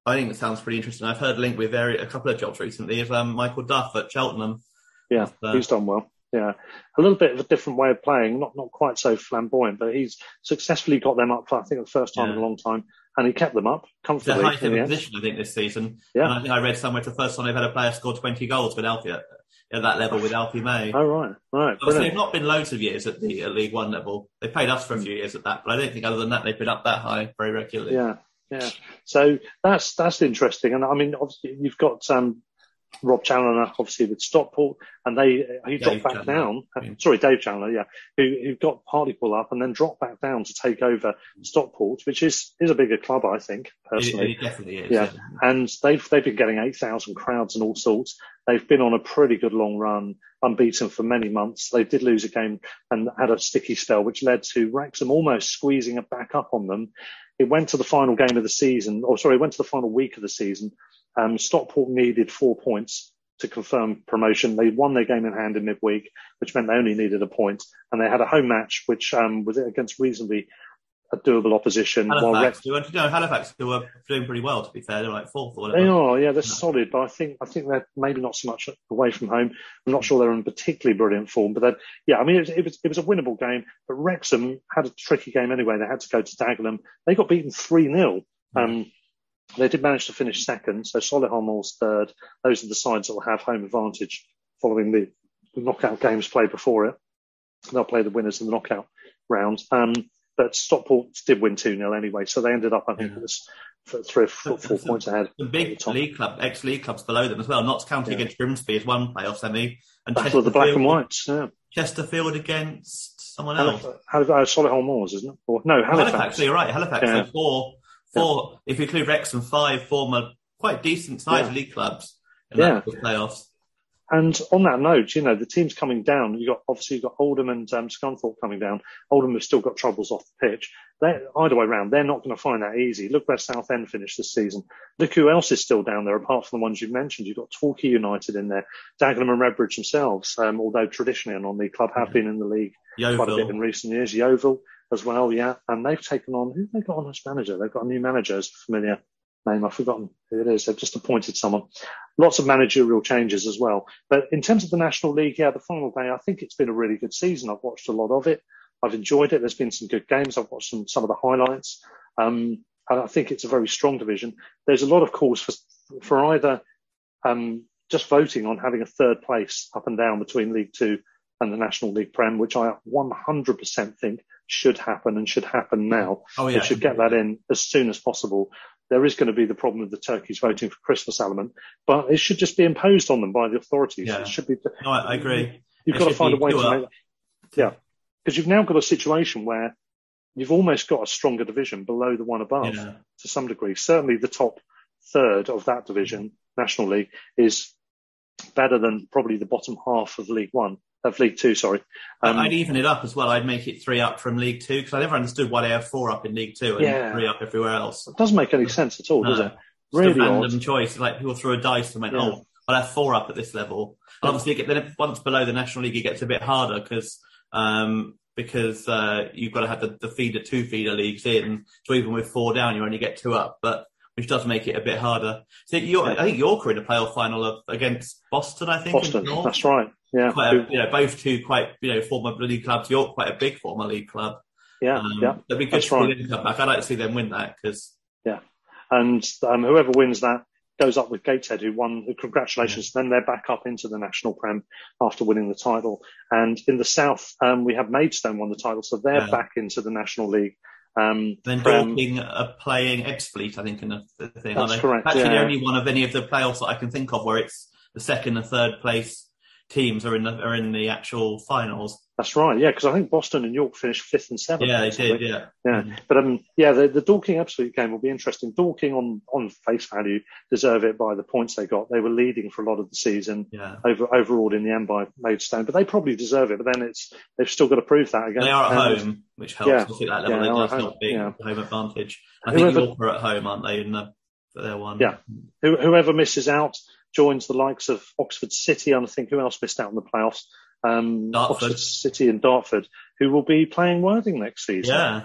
I think it sounds pretty interesting. I've heard linked with very, a couple of jobs recently of um, Michael Duff at Cheltenham. Yeah, uh, he's done well. Yeah, a little bit of a different way of playing, not not quite so flamboyant, but he's successfully got them up for, I think, the first time yeah. in a long time, and he kept them up comfortably. It's a high position, I think, this season. Yeah. And I think I read somewhere it's the first time they've had a player score twenty goals with Alfie at, at that level with Alfie May. Oh, right, right. Obviously, they've not been loads of years at the at League One level. They played us for a few years at that, but I don't think other than that they've been up that high very regularly. Yeah, yeah. So that's that's interesting, and I mean, obviously, you've got um, Rob Chandler, obviously, with Stockport, and they he dropped back Chandler. down. Yeah. Sorry, Dave Chandler, yeah, who who got Hartlepool up and then dropped back down to take over Stockport, which is is a bigger club, I think, personally. It, it definitely is. Yeah, yeah. And they've they've been getting eight thousand crowds and all sorts. They've been on a pretty good long run, unbeaten for many months. They did lose a game and had a sticky spell, which led to Wrexham almost squeezing it back up on them. It went to the final game of the season, or sorry, it went to the final week of the season. Um, Stockport needed four points to confirm promotion. They won their game in hand in midweek, which meant they only needed a point. And they had a home match, which um, was against reasonably a doable opposition. Halifax, while Rex- no, Halifax who were doing pretty well, to be fair. They're like fourth or whatever. They are, yeah, they're yeah. solid, but I think I think they're maybe not so much away from home. I'm not sure they're in particularly brilliant form, but then, yeah, I mean, it was, it was it was a winnable game. But Wrexham had a tricky game anyway. They had to go to Dagenham. They got beaten three nil. Mm. Um, they did manage to finish second, so Solihull Moors third. Those are the sides that will have home advantage following the, the knockout games played before it. They'll play the winners in the knockout round. Um, But Stockport did win two nil anyway, so they ended up, I think, yeah. it was three or four, four points ahead. The big league club, ex-league clubs below them as well. Notts County yeah. against Grimsby is one playoff semi. And Battle of the Black and Whites, yeah. Chesterfield against someone Halif- else. Halif- uh, Solihull Moors, isn't it? Or, no, Halifax. Halifax, you're right, Halifax. Yeah. So four, four yeah. if you include Wrexham, five former quite decent-sized yeah. league clubs in yeah. that playoffs. And on that note, you know, the teams coming down, you got, obviously you've got Oldham and um, Scunthorpe coming down. Oldham have still got troubles off the pitch. They're, either way round, they're not going to find that easy. Look where Southend finished this season. Look who else is still down there, apart from the ones you've mentioned. You've got Torquay United in there. Dagenham and Redbridge themselves, um, although traditionally a non-league club, have been in the league Yeovil. quite a bit in recent years. Yeovil as well, yeah. And they've taken on, who have they got on as manager? They've got a new manager, as familiar name. I've forgotten who it is. They've just appointed someone. Lots of managerial changes as well. But in terms of the National League, yeah, the final day, I think it's been a really good season. I've watched a lot of it. I've enjoyed it. There's been some good games. I've watched some, some of the highlights. Um, and I think it's a very strong division. There's a lot of calls for, for either um, just voting on having a third place up and down between League Two and the National League Prem, which I one hundred percent think should happen and should happen now. Oh, yeah. They should get that in as soon as possible. There is going to be the problem of the turkeys voting for Christmas element, but it should just be imposed on them by the authorities. Yeah. It should be. No, I, I agree. You've it got to find a way to up. make that. Yeah. Because you've now got a situation where you've almost got a stronger division below the one above yeah. to some degree. Certainly the top third of that division, National League, is better than probably the bottom half of League One. Of League Two, sorry. Um, I'd even it up as well. I'd make it three up from League Two because I never understood why they have four up in League Two and yeah. three up everywhere else. It doesn't make any sense at all, no. does it? Really Really a random odd. choice. Like people threw a dice and went, Yeah. "Oh, I'll have four up at this level." And obviously, it get, then once below the National League, it gets a bit harder because um, because uh, you've got to have the, the feeder two feeder leagues in. So even with four down, you only get two up, but which does make it a bit harder. So you're, I think York are in a playoff final of, against Boston. I think Boston, that's right. Yeah, quite a, you know, both two quite you know former league clubs. York quite a big former league club. Yeah, um, yeah, it'd be good that's to see right. them come back. I'd like to see them win that because yeah, and um, whoever wins that goes up with Gateshead, who won. Congratulations! Yeah. Then they're back up into the National Prem after winning the title. And in the South, um, we have Maidstone won the title, so they're yeah. back into the National League. Um, then Prem, Dorking are playing Ebbsfleet, I think, in the, the thing. That's aren't they? correct. Actually, yeah. the only one of any of the playoffs that I can think of where it's the second and third place teams are in the are in the actual finals. That's right, yeah, because I think Boston and York finished fifth and seventh. Yeah, they did, yeah. Yeah, mm-hmm. But um, yeah, the, the Dorking Absolute game will be interesting. Dorking, on, on face value, deserve it by the points they got. They were leading for a lot of the season, yeah. over, overawed in the end by Maidstone, but they probably deserve it. But then it's they've still got to prove that again. They are at and, home, which helps. Yeah, at that level, yeah, they just home, not big yeah. home advantage. I Whoever, think York are at home, aren't they? In the their one. Yeah. Who, whoever misses out joins the likes of Oxford City, and I think who else missed out in the playoffs? Um, Dartford. Oxford City and Dartford, who will be playing Worthing next season. Yeah.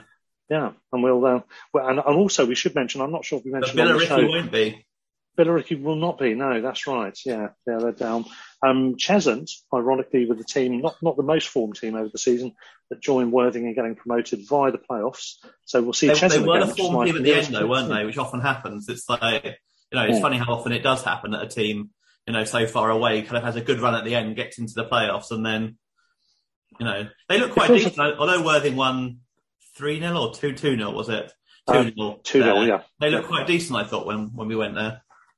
Yeah, and we'll, uh, well, and, and also we should mention, I'm not sure if we mentioned but on the show. Billericay won't be. Billericay will not be, no, that's right. Yeah, yeah, they're down. Um, Cheshunt, ironically, with the team, not, not the most formed team over the season, but joined Worthing in getting promoted via the playoffs. So we'll see they, Cheshunt They were again, the formed team at the end, though, weren't team. they? Which often happens. It's like, you know, it's yeah. funny how often it does happen that a team, you know, so far away kind of has a good run at the end, gets into the playoffs, and then, you know, they look quite decent. Like, although Worthing won three nil or two two nil, was it? two nil. Uh, two nil, yeah. They look yeah. quite decent, I thought, when, when we went there.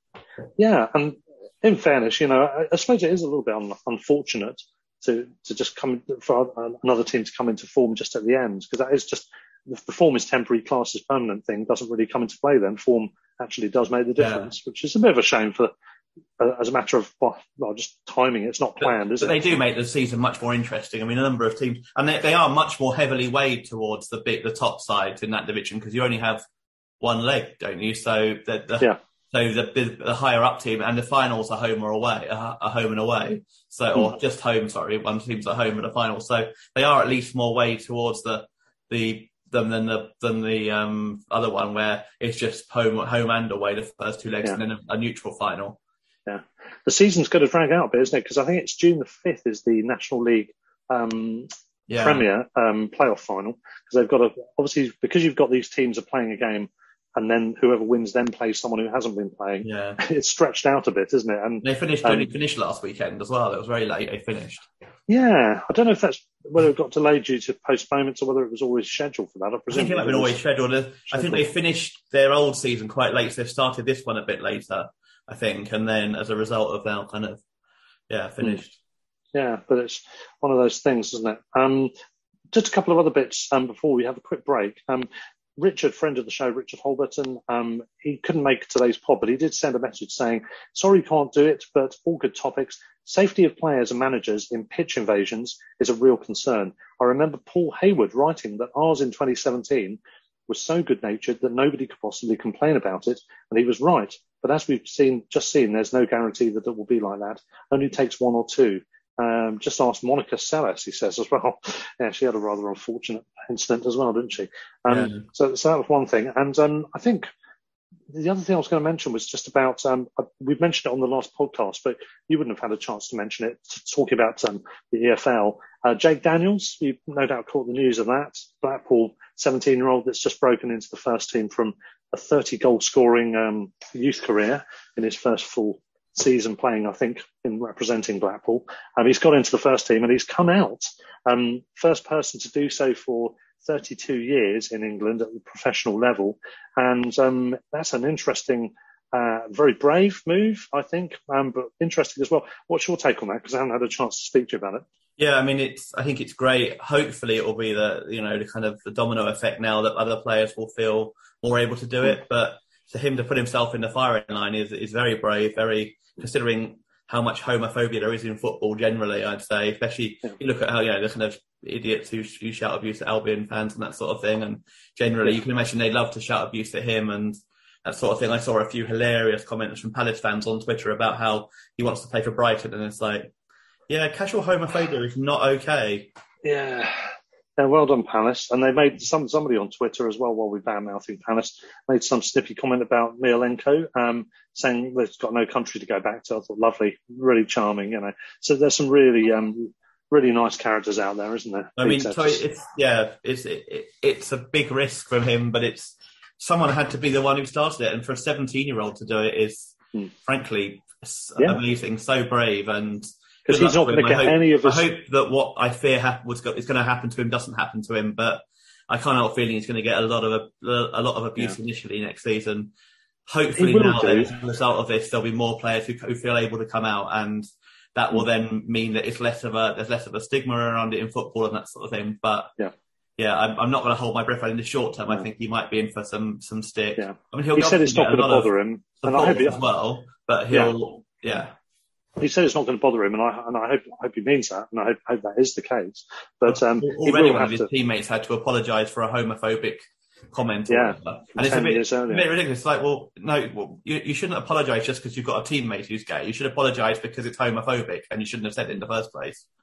Yeah, and in fairness, you know, I, I suppose it is a little bit un, unfortunate to to just come for another team to come into form just at the end, because that is just the, the form is temporary, class is permanent thing doesn't really come into play. Then form actually does make the difference, yeah. which is a bit of a shame for uh, as a matter of well, well, just timing. It's not planned, but, is but it? They do make the season much more interesting. I mean, a number of teams, and they, they are much more heavily weighed towards the big, the top sides in that division because you only have one leg, don't you? So the, the yeah. So the, the higher up team and the finals are home or away, are home and away. So, or mm. just home, sorry, one team's at home in the final. So they are at least more weighed towards the, the, than, than the, than the, um, other one where it's just home, home and away, the first two legs, yeah. and then a, a neutral final. Yeah. The season's going to drag out a bit, isn't it? Because I think it's June the fifth is the National League, um, yeah. Premier, um, playoff final. Because they've got to, obviously, because you've got these teams are playing a game, and then whoever wins then plays someone who hasn't been playing. Yeah. It's stretched out a bit, isn't it? And they finished, um, only finished last weekend as well. It was very late. They finished. Yeah. I don't know if that's whether it got delayed due to postponements or whether it was always scheduled for that. I, I think it might have been always scheduled. scheduled. I think they finished their old season quite late. So they've started this one a bit later, I think. And then as a result of that kind of, yeah, finished. Yeah. But it's one of those things, isn't it? Um, just a couple of other bits um, before we have a quick break. Um, Richard, friend of the show, Richard Holberton, um, he couldn't make today's pod, but he did send a message saying, sorry, can't do it, but all good topics. Safety of players and managers in pitch invasions is a real concern. I remember Paul Hayward writing that ours in twenty seventeen was so good-natured that nobody could possibly complain about it, and he was right. But as we've seen, just seen, there's no guarantee that it will be like that. Only takes one or two. Um, just ask Monica Seles, he says as well. Yeah, she had a rather unfortunate incident as well, didn't she? Um, yeah. so, so that was one thing. And um, I think the other thing I was going to mention was just about, um, we've mentioned it on the last podcast, but you wouldn't have had a chance to mention it, talking about um, the E F L. Uh, Jake Daniels, you no doubt caught the news of that. Blackpool, seventeen-year-old that's just broken into the first team from a thirty-goal scoring um, youth career in his first full season playing, I think, in representing Blackpool. Um, he's got into the first team and he's come out, um, first person to do so for thirty-two years in England at the professional level. And um, that's an interesting, uh, very brave move, I think, um, but interesting as well. What's your take on that? Because I haven't had a chance to speak to you about it. Yeah, I mean, it's. I think it's great. Hopefully it will be the, you know, the kind of the domino effect now that other players will feel more able to do it. But for him to put himself in the firing line is, is very brave, very, considering how much homophobia there is in football generally, I'd say, especially yeah. you look at how, you know, the kind of idiots who, who shout abuse at Albion fans and that sort of thing. And generally yeah. you can imagine they'd love to shout abuse at him and that sort of thing. I saw a few hilarious comments from Palace fans on Twitter about how he wants to play for Brighton. And it's like, yeah, casual homophobia is not okay. Yeah. Yeah, well done, Palace. And they made some somebody on Twitter as well, while we bad-mouthing Palace, made some snippy comment about Miolenko, um, saying they've got no country to go back to. I thought, lovely, really charming, you know. So there's some really, um, really nice characters out there, isn't there? I mean, so it's, yeah, it's it, it, it's a big risk from him, but it's someone had to be the one who started it, and for a seventeen-year-old to do it is, hmm. frankly, yeah. amazing, so brave, and. Because he's not going to get hope, any of his... I hope that what I fear ha- was go- is going to happen to him doesn't happen to him, but I can't help feeling he's going to get a lot of a, a lot of abuse yeah. initially next season. Hopefully now, then, as a result of this, there'll be more players who, who feel able to come out, and that will then mean that it's less of a there's less of a stigma around it in football and that sort of thing. But yeah, yeah, I'm, I'm not going to hold my breath. In the short term, no. I think he might be in for some some stick. Yeah. I mean, he'll he said it's not going to bother him, and I hope as well. But he'll yeah. yeah. He said it's not going to bother him, and I and I hope I hope he means that, and I hope, hope that is the case. But um, already one of his to... teammates had to apologise for a homophobic comment. Yeah, and it's a bit, a bit ridiculous. It's like, well, no, well, you, you shouldn't apologise just because you've got a teammate who's gay. You should apologise because it's homophobic, and you shouldn't have said it in the first place.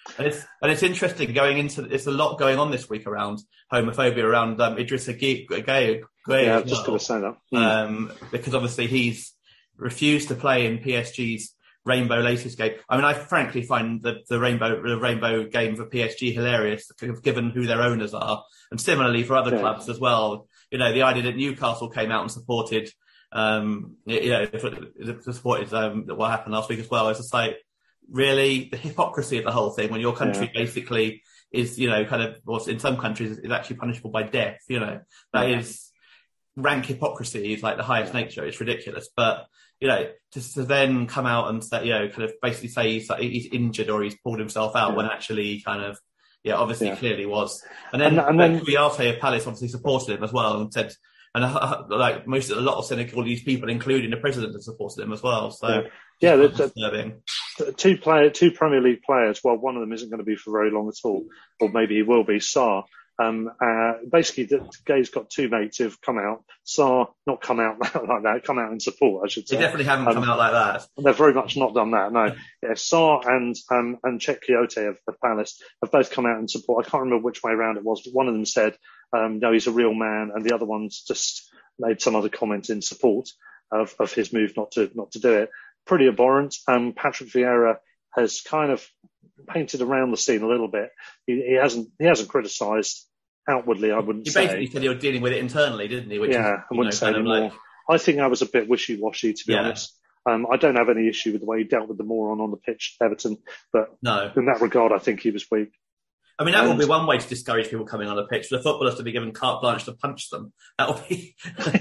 And it's and it's interesting going into. There's a lot going on this week around homophobia, around um, Idrissa Gueye. Gueye yeah, I'm just well. going to say that mm. um, because obviously he's refused to play in P S G's Rainbow Laces game. I mean, I frankly find the, the Rainbow the Rainbow game for P S G hilarious, given who their owners are, and similarly for other yeah. clubs as well. You know, the idea that Newcastle came out and supported, um, you know, supported um, what happened last week as well. It's just like, really, the hypocrisy of the whole thing when your country yeah. basically is, you know, kind of, well, in some countries is actually punishable by death. You know, that yeah. is rank hypocrisy. Is like the highest yeah. nature. It's ridiculous, but. You know, just to then come out and say, you know, kind of basically say he's, he's injured or he's pulled himself out yeah. when actually he kind of, yeah, obviously yeah. clearly was. And then, and, and then Kouyaté of Palace obviously supported him as well and said, and uh, like most, a lot of cynical these people, including the president, have supported him as well. So yeah, yeah disturbing. Two player, two Premier League players. Well, one of them isn't going to be for very long at all, or maybe he will be. Sarr. Um, uh, basically, the Gay's got two mates who've come out. Sarr, not come out like that, come out in support, I should say. They definitely haven't um, come out like that. They've very much not done that, no. Yeah, Sarr and, um, and Cheick Kouyaté of, of Palace have both come out in support. I can't remember which way around it was, but one of them said, um, no, he's a real man, and the other one's just made some other comment in support of, of his move not to, not to do it. Pretty abhorrent. Um, Patrick Vieira has kind of painted around the scene a little bit. He, he hasn't he hasn't criticised outwardly, I wouldn't he say. He basically said he was dealing with it internally, didn't he? Which yeah, is, I wouldn't know, say anymore. Like... I think I was a bit wishy-washy, to be yeah. honest. Um, I don't have any issue with the way he dealt with the moron on the pitch, Everton, but no. in that regard, I think he was weak. I mean, that and... would be one way to discourage people coming on the pitch, for the footballers to be given carte blanche to punch them. That would be...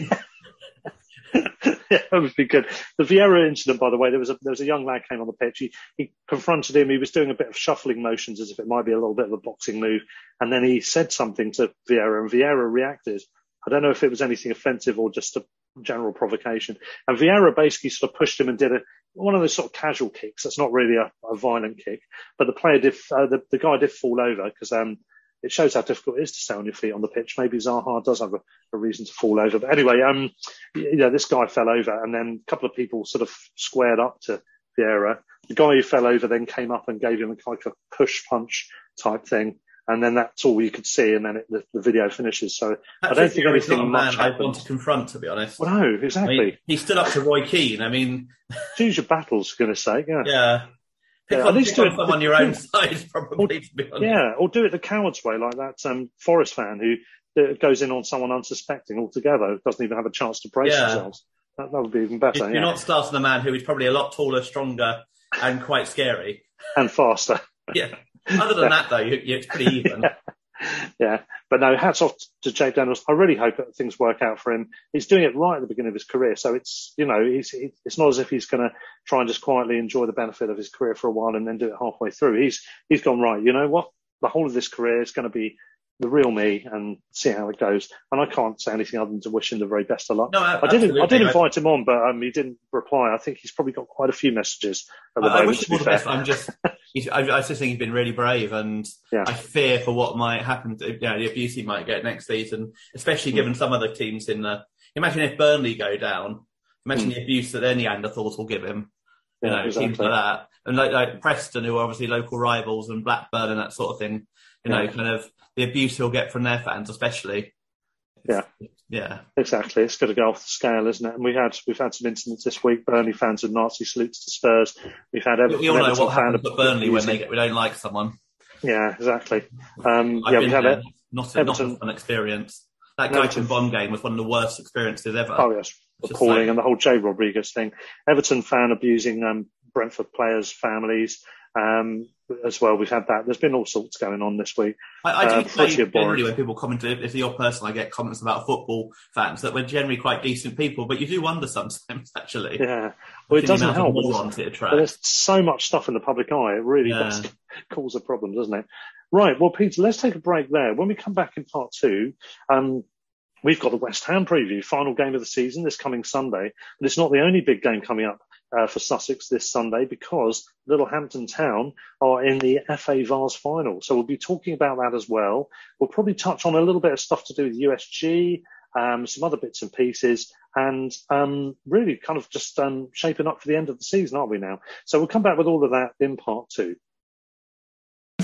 Yeah, that would be good. The Vieira incident, by the way, there was a there was a young lad came on the pitch. He, he confronted him. He was doing a bit of shuffling motions as if it might be a little bit of a boxing move. And then he said something to Vieira, and Vieira reacted. I don't know if it was anything offensive or just a general provocation. And Vieira basically sort of pushed him and did a, one of those sort of casual kicks. That's not really a, a violent kick. But the player did, uh, the, the guy did fall over because um, it shows how difficult it is to stay on your feet on the pitch. Maybe Zaha does have a, a reason to fall over. But anyway, um, you know, this guy fell over, and then a couple of people sort of squared up to Vieira. The guy who fell over then came up and gave him a kind of a push punch type thing. And then that's all you could see, and then it, the, the video finishes. So that's I don't think anything not a much man happened. I want to confront, to be honest. Well, no, exactly. I mean, he stood up to Roy Keane. I mean, choose your battles, for goodness sake. Yeah. Yeah. Pick yeah, on, pick on someone on your own side, probably. Or, to be honest. Yeah, or do it the coward's way, like that um, Forest fan who goes in on someone unsuspecting altogether, doesn't even have a chance to brace yeah. themselves. That, that would be even better. You're yeah. not starting a man who is probably a lot taller, stronger, and quite scary. And faster. Yeah. Other than yeah. that, though, you, you, it's pretty even. yeah. Yeah, but no, hats off to Jake Daniels. I really hope that things work out for him. He's doing it right at the beginning of his career, so it's, you know, he's, it's not as if he's going to try and just quietly enjoy the benefit of his career for a while and then do it halfway through. He's he's gone, right, you know what? The whole of this career is going to be the real me and see how it goes. And I can't say anything other than to wish him the very best of luck. No, I did I did invite him on, but um, he didn't reply. I think he's probably got quite a few messages at the I, moment. I wish him all the best. I'm just, he's, I, I just think he's been really brave, and yeah. I fear for what might happen to, you know, the abuse he might get next season, especially given mm. some other teams in the. Imagine if Burnley go down. Imagine mm. the abuse that their Neanderthals will give him. You yeah, know, exactly. teams like that, and like, like Preston, who are obviously local rivals, and Blackburn and that sort of thing. You know, yeah. kind of the abuse he'll get from their fans, especially. Yeah, yeah, exactly. It's got to go off the scale, isn't it? And we had we've had some incidents this week. Burnley fans with Nazi salutes to Spurs. We've had Everton. We all know Everton what happens at Burnley when they get, we don't like someone. Yeah, exactly. Um, I've yeah, been we had there. it. Not a, Everton. not a fun experience. That Guyton Bond game was one of the worst experiences ever. Oh yes, appalling, and the whole Jay Rodriguez thing. Everton fan abusing um, Brentford players' families. Um, as well, we've had that. There's been all sorts going on this week. I, I do uh, say generally when people comment, if you're person, I get comments about football fans that we're generally quite decent people, but you do wonder sometimes, actually. Yeah, well, it doesn't help. It There's so much stuff in the public eye. It really yeah. does cause a problem, doesn't it? Right. Well, Peter, let's take a break there. When we come back in part two, um, we've got the West Ham preview, final game of the season this coming Sunday, but it's not the only big game coming up. Uh, for Sussex this Sunday, because Littlehampton Town are in the F A Vase final. So we'll be talking about that as well. We'll probably touch on a little bit of stuff to do with U S G, um, some other bits and pieces, and um, really kind of just um, shaping up for the end of the season, aren't we now? So we'll come back with all of that in part two.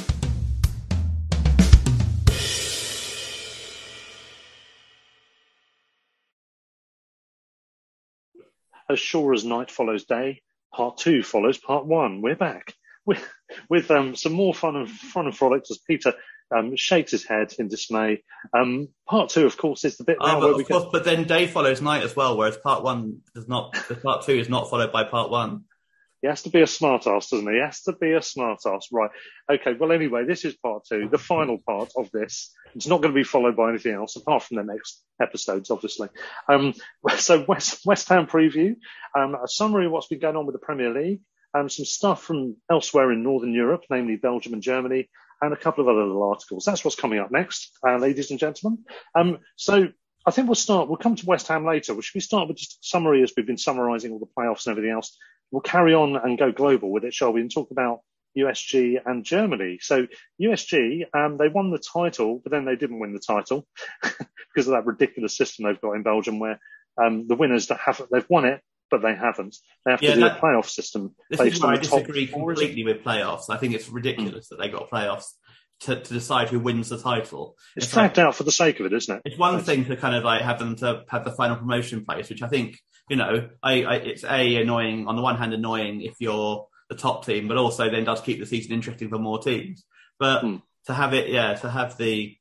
as sure as night follows day, part two follows part one. We're back with, with um, some more fun and fun and frolic as Peter um, shakes his head in dismay. Um, part two, of course, is the bit now oh, where but we of course, get... but then day follows night as well, whereas part one does not. Part two is not followed by part one. He has to be a smart ass, doesn't he? He has to be a smart ass. Right. Okay. Well, anyway, this is part two, the final part of this. It's not going to be followed by anything else apart from the next episodes, obviously. Um, so West, West Ham preview, um, a summary of what's been going on with the Premier League, um, some stuff from elsewhere in Northern Europe, namely Belgium and Germany, and a couple of other little articles. That's what's coming up next, uh, ladies and gentlemen. Um, so I think we'll start, we'll come to West Ham later. Should we start with just a summary as we've been summarising all the playoffs and everything else? We'll carry on and go global with it, shall we, and talk about U S G and Germany. So U S G, um, they won the title, but then they didn't win the title because of that ridiculous system they've got in Belgium where um, the winners that have they've won it, but they haven't. They have yeah, to do that, a playoff system. This based is where on I the top disagree four, completely with playoffs. I think it's ridiculous mm. that they got playoffs to, to decide who wins the title. It's, it's dragged like, out for the sake of it, isn't it? It's one thing to kind of like have them to have the final promotion place, which I think, you know, I, I, it's a annoying, on the one hand annoying if you're the top team, but also then does keep the season interesting for more teams. But mm. to have it, yeah, to have the,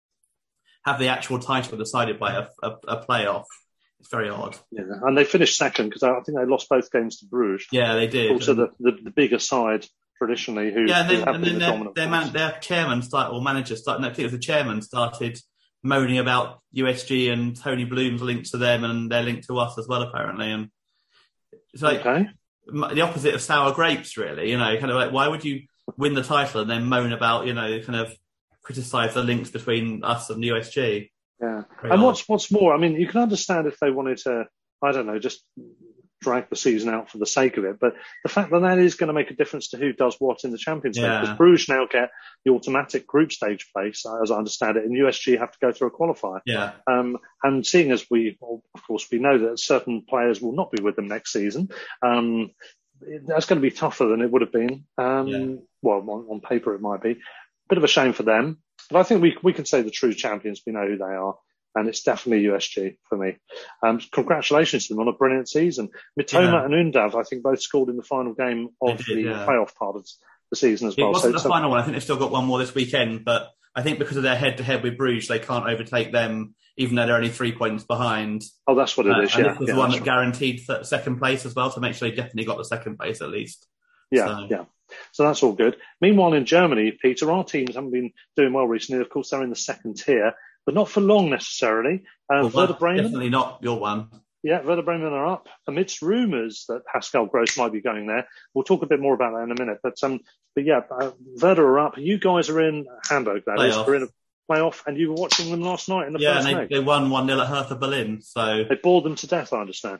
have the actual title decided by a, a, a playoff, it's very odd. Yeah, and they finished second because I think they lost both games to Bruges. Yeah, they did. Also the, the, the bigger side traditionally who, yeah, and then, who have and been then the their, dominant their, man, their chairman started, or manager started, no, I think it was the chairman started moaning about U S G and Tony Bloom's linked to them and they're linked to us as well, apparently. And it's like okay. the opposite of sour grapes, really. You know, kind of like, why would you win the title and then moan about, you know, kind of criticise the links between us and U S G? Yeah. Very and odd. what's what's more, I mean, you can understand if they wanted to, I don't know, just drag the season out for the sake of it. But the fact that that is going to make a difference to who does what in the Champions League. Yeah. Because Bruges now get the automatic group stage place, as I understand it, and U S G have to go through a qualifier. Yeah. Um, and seeing as we, well, of course, we know that certain players will not be with them next season, um, that's going to be tougher than it would have been. Um, yeah. Well, on, on paper it might be. Bit of a shame for them. But I think we we can say the true champions, we know who they are. And it's definitely U S G for me. Um, congratulations to them on a brilliant season. Mitoma Yeah. and Undav, I think, both scored in the final game of did, the yeah. playoff part of the season as It well. wasn't so, the so, final one. I think they've still got one more this weekend, but I think because of their head-to-head with Bruges, they can't overtake them, even though they're only three points behind. Oh, that's what it uh, is, and yeah. this was yeah, the one that's that right. guaranteed th- second place as well, to make sure they definitely got the second place at least. Yeah, so. yeah. So that's all good. Meanwhile, in Germany, Peter, our teams haven't been doing well recently. Of course, they're in the second tier, but not for long necessarily. Um, Well, Werder that's Bremen, definitely not your one. yeah, Werder Bremen are up amidst rumours that Pascal Gross might be going there. We'll talk a bit more about that in a minute. But um, but yeah, uh, Werder are up. You guys are in Hamburg, that is. Playoff. We're in a playoff, and you were watching them last night in the Yeah, first and leg. they, they won one nil at Hertha Berlin. So They bored them to death, I understand.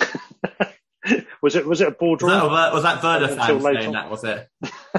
was it was it a board was that, draw? was that Werder Until fans late saying on. that, was it?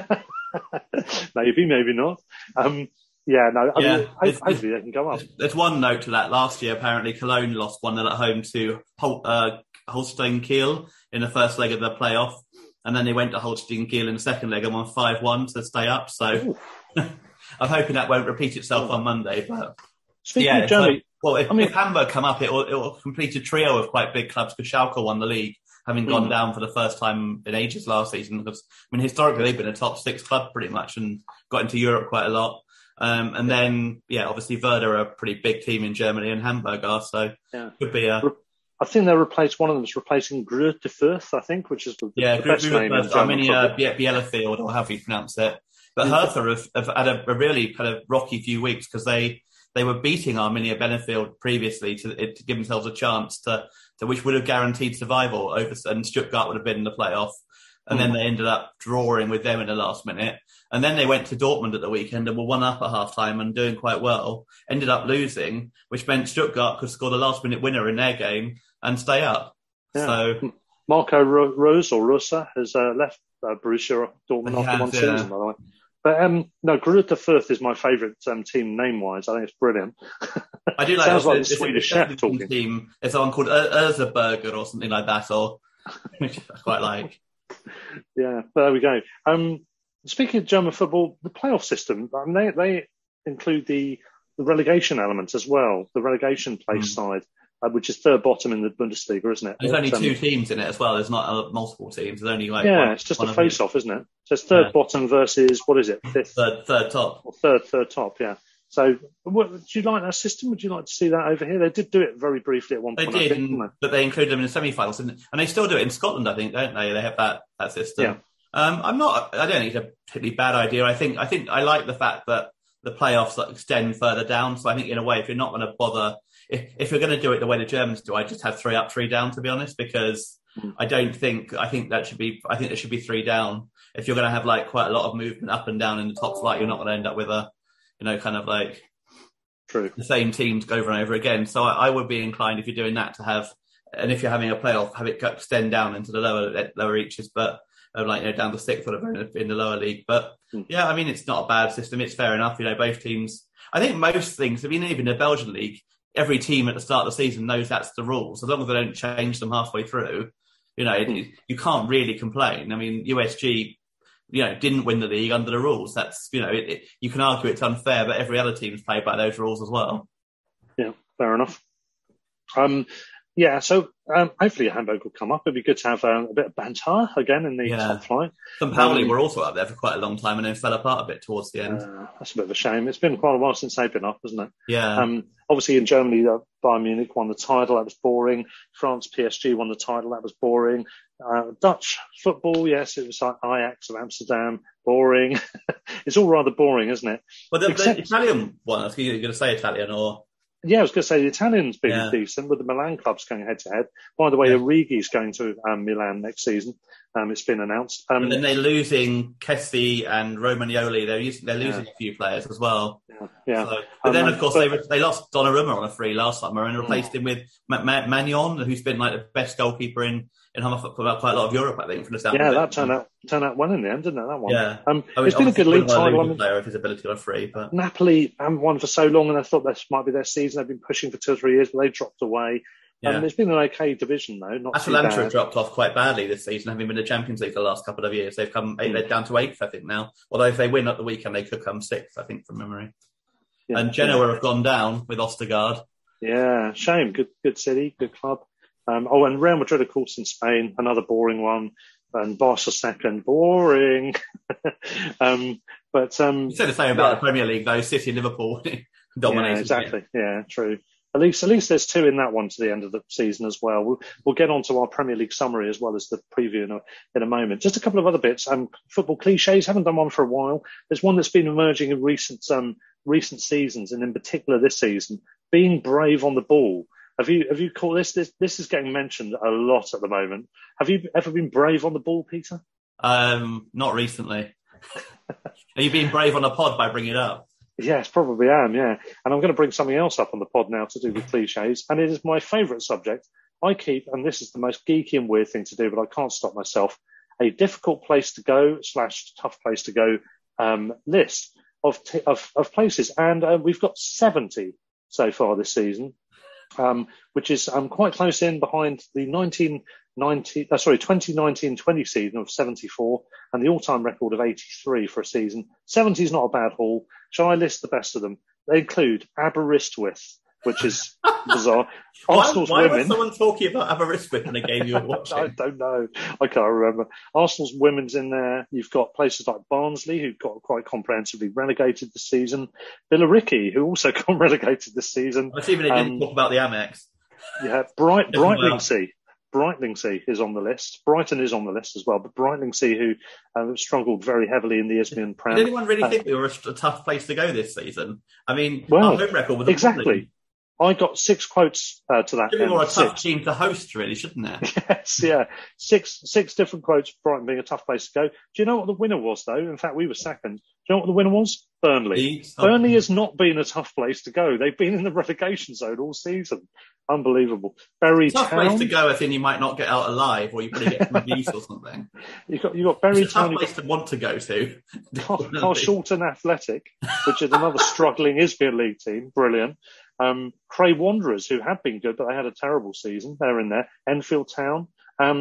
Maybe, maybe not. Um, yeah, no. I Yeah, mean, it's- ho- hopefully they can go up. There's, there's one note to that. Last year, apparently, Cologne lost one nil at home to Hol- uh, Holstein Kiel in the first leg of the playoff. And then they went to Holstein Kiel in the second leg and won five one to stay up. So I'm hoping that won't repeat itself on Monday. But Speaking yeah, of Germany, so, well, if, I mean- if Hamburg come up, it will, it will complete a trio of quite big clubs because Schalke won the league, having gone Mm. down for the first time in ages last season. Because, I mean, historically, they've been a top six club pretty much and got into Europe quite a lot. Um, and then, yeah, obviously Werder are a pretty big team in Germany and Hamburg are, so Yeah. could be a... I think they replaced one of them is replacing Greuther Fürth, I think, which is the, Yeah, the best name in German Arminia football. Bie- Bielefeld, or however you pronounce it. But Hertha have, have had a, a really kind of rocky few weeks because they, they were beating Arminia Bielefeld previously to, to give themselves a chance to, to which would have guaranteed survival over, and Stuttgart would have been in the playoff. And Mm. then they ended up drawing with them in the last minute. And then they went to Dortmund at the weekend and were one up at half time and doing quite well. Ended up losing, which meant Stuttgart could score the last minute winner in their game and stay up. Yeah. So Marco Ro- Rose or Rosa has uh, left uh, Borussia Dortmund He after has, one yeah. season, by the way. But um, no, Greuther Fürth is my favourite um, team name-wise. I think it's brilliant. I do like Sounds this, like this, the Swedish this chef talking. team. There's someone called Ur- Urzberger or something like that, or which I quite like. Yeah, there we go. Um, speaking of German football, the playoff system, um, they, they include the, the relegation element as well, the relegation place Mm. side. uh, which is third bottom in the Bundesliga, isn't it? There's only um, two teams in it as well. There's not uh, multiple teams. There's only like yeah, one, it's just one a of face-off, isn't it? So it's third Yeah. bottom versus what is it? Fifth, third, third top. or third, third top. Yeah. So, what, do you like that system? Would you like to see that over here? They did do it very briefly at one They point. I did, think, and, didn't they? but they included them in the semi-finals, and, and they still do it in Scotland, I think, don't they? They have that that system. Yeah. Um, I'm not. I don't think it's a particularly bad idea. I think. I think I like the fact that the playoffs like, extend further down. So I think, in a way, if you're not going to bother, if, if you're going to do it the way the Germans do, I just have three up, three down. To be honest, because mm. I don't think. I think that should be. I think there should be three down. If you're going to have like quite a lot of movement up and down in the top flight, you're not going to end up with a, you know, kind of like. True. The same teams over and over again. So I, I would be inclined, if you're doing that, to have, and if you're having a playoff, have it go, extend down into the lower lower reaches, but uh, like you know down to sixth or whatever in the lower league. But mm. yeah, I mean it's not a bad system. It's fair enough. You know, both teams. I think most things. I mean, even the Belgian league, every team at the start of the season knows that's the rules. As long as they don't change them halfway through, you know, mm. it, you can't really complain. I mean, U S G. You know, didn't win the league under the rules. That's, you know, it, it, you can argue it's unfair, but every other team's played by those rules as well. Yeah, fair enough. Um, yeah, so um, hopefully Hamburg will come up. It'd be good to have um, a bit of banter again in the yeah. top flight. St Pauli um, were also up there for quite a long time and then fell apart a bit towards the end. Uh, that's a bit of a shame. It's been quite a while since they've been up, hasn't it? Yeah. Um, obviously in Germany, uh, Bayern Munich won the title. That was boring. France, P S G won the title. That was boring. Uh, Dutch football, yes, it was like Ajax of Amsterdam. Boring. It's all rather boring, isn't it? Well, the, Except, the Italian one, I was going to say Italian or... Yeah, I was going to say the Italian's been yeah. decent with the Milan clubs going head to head. By the way, yeah. Origi's going to um, Milan next season. Um, it's been announced. Um, and then they're losing Kessie and Romagnoli. They're using, they're losing yeah. a few players as well. Yeah. yeah. So, but um, then, of course, but, they they lost Donnarumma on a free last summer and replaced mm. him with Ma- Ma- Magnon, who's been like the best goalkeeper in in for quite a lot of Europe, I think. From the sound yeah, of it. that turned out turned out well in the end, didn't it? That one. Yeah. Um, I mean, it's been a good league title. I mean, player of his ability on a free, but Napoli haven't won for so long, and I thought this might be their season. They've been pushing for two or three years, but they dropped away. Yeah. Um, it's been an okay division though. Not Atalanta have dropped off quite badly this season, having been in the Champions League the last couple of years. They've come mm. they're down to eighth, I think now. Although if they win at the weekend, they could come sixth, I think, from memory. Yeah, and Genoa yeah. have gone down with Ostergaard. Yeah, shame. Good, good city, good club. Um, oh, and Real Madrid, of course, in Spain, another boring one. And Barca second, boring. um, but um, you said the same about yeah. the Premier League, though. City and Liverpool dominated. Yeah, exactly. It. Yeah, true. At least, at least there's two in that one to the end of the season as well. We'll, we'll get on to our Premier League summary as well as the preview in a, in a moment. Just a couple of other bits. Um, football cliches, haven't done one for a while. There's one that's been emerging in recent, um, recent seasons, and in particular this season, being brave on the ball. Have you, have you caught this? This, this is getting mentioned a lot at the moment. Have you ever been brave on the ball, Peter? Um, not recently. Are you being brave on a pod by bringing it up? Yes, probably am, yeah. And I'm going to bring something else up on the pod now to do with cliches, and it is my favourite subject. I keep, and this is the most geeky and weird thing to do, but I can't stop myself, a difficult place to go slash tough place to go um, list of, t- of of places. And uh, we've got seventy so far this season, um, which is um, quite close in behind the nineteen ninety, uh, sorry, twenty nineteen twenty season of seventy-four and the all-time record of eighty-three for a season. seventy is not a bad haul. Shall I list the best of them? They include Aberystwyth, which is bizarre. Arsenal's why why women. was someone talking about Aberystwyth in a game you were watching? I don't know. I can't remember. Arsenal's women's in there. You've got places like Barnsley, who got quite comprehensively relegated this season. Billericay, who also got relegated this season. I see they didn't um, talk about the Amex. Yeah, Bright, Brightlingsea. Brightlingsea is on the list. Brighton is on the list as well, but Brightlingsea, who uh, struggled very heavily in the Isthmian Prem. Did anyone really uh, think we were a, a tough place to go this season? I mean, well, our home record was exactly. Problem. I got six quotes uh, to that. Should be more a tough six. team to host, really, shouldn't it? Yes, yeah. Six six different quotes, Brighton being a tough place to go. Do you know what the winner was, though? In fact, we were second. Do you know what the winner was? Burnley. Oh. Burnley has not been a tough place to go. They've been in the relegation zone all season. Unbelievable. Bury tough Town. Place to go, I think you might not get out alive, or you probably get some abuse or something. You got you got Bury it's a Town. Tough place to want to go to. Carshalton Athletic, which is another struggling Isthmian League team. Brilliant. Um, Cray Wanderers, who had been good, but they had a terrible season. They're in there. Enfield Town. Um,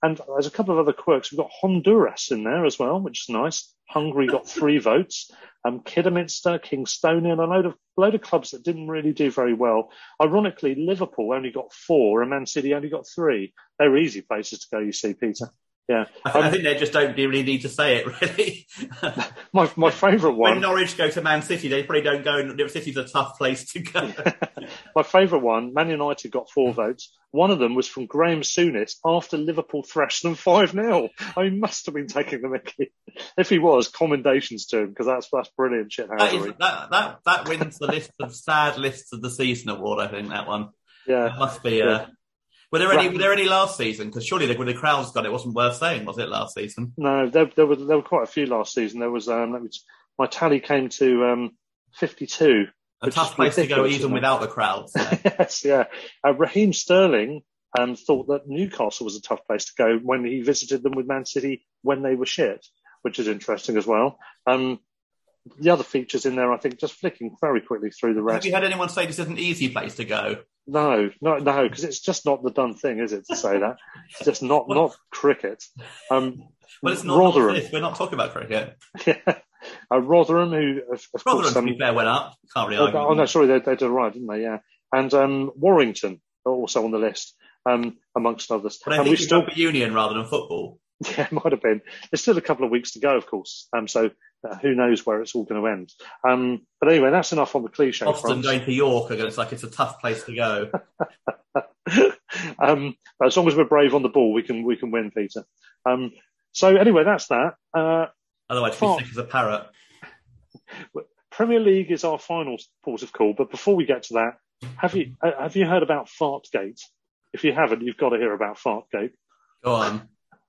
and there's a couple of other quirks. We've got Honduras in there as well, which is nice. Hungary got three votes. Um, Kidderminster, Kingstonian, a load of load of clubs that didn't really do very well. Ironically, Liverpool only got four, and Man City only got three. They were easy places to go, you see, Peter. Yeah, I, th- um, I think they just don't really need to say it, really. my my favourite one. When Norwich go to Man City, they probably don't go. And City's a tough place to go. My favourite one, Man United got four votes. One of them was from Graham Souness after Liverpool thrashed them five nil. I mean, must have been taking the mickey. If he was, commendations to him, because that's that's brilliant shit. That, is, that that that wins the list of sad lists of the season award. I think that one. Yeah, it must be. Uh, yeah. Were there any? Were there any last season? Because surely when the crowds got it, wasn't worth saying, was it? Last season? No, there, there were there were quite a few last season. There was um, let me, my tally came to um, fifty-two. A tough place to go, even without the crowds. Yeah. Yes, yeah. Uh, Raheem Sterling um, thought that Newcastle was a tough place to go when he visited them with Man City when they were shit, which is interesting as well. Um, the other features in there, I think, just flicking very quickly through the rest. Have you had anyone say this is an easy place to go? No, no, no, because it's just not the done thing, is it, to say that? It's just not not cricket. Um, well, it's not Rotherham. Not We're not talking about cricket. Yeah. Uh, Rotherham, who of, of Rotherham, course, um, to be fair, went up. Can't really oh, argue. oh no, sorry, they, they did right, didn't they? Yeah, and um, Warrington are also on the list, um, amongst others. But I and think we it's still rugby union rather than football. Yeah, it might have been. There's still a couple of weeks to go, of course. Um, so uh, who knows where it's all going to end? Um, but anyway, that's enough on the cliche. Boston going to York, it's like it's a tough place to go. um, but as long as we're brave on the ball, we can we can win, Peter. Um, so anyway, that's that. Uh, Otherwise, we'd be sick as a parrot. Premier League is our final port of call, but before we get to that, have you uh, have you heard about Fartgate? If you haven't, you've got to hear about Fartgate. Go on.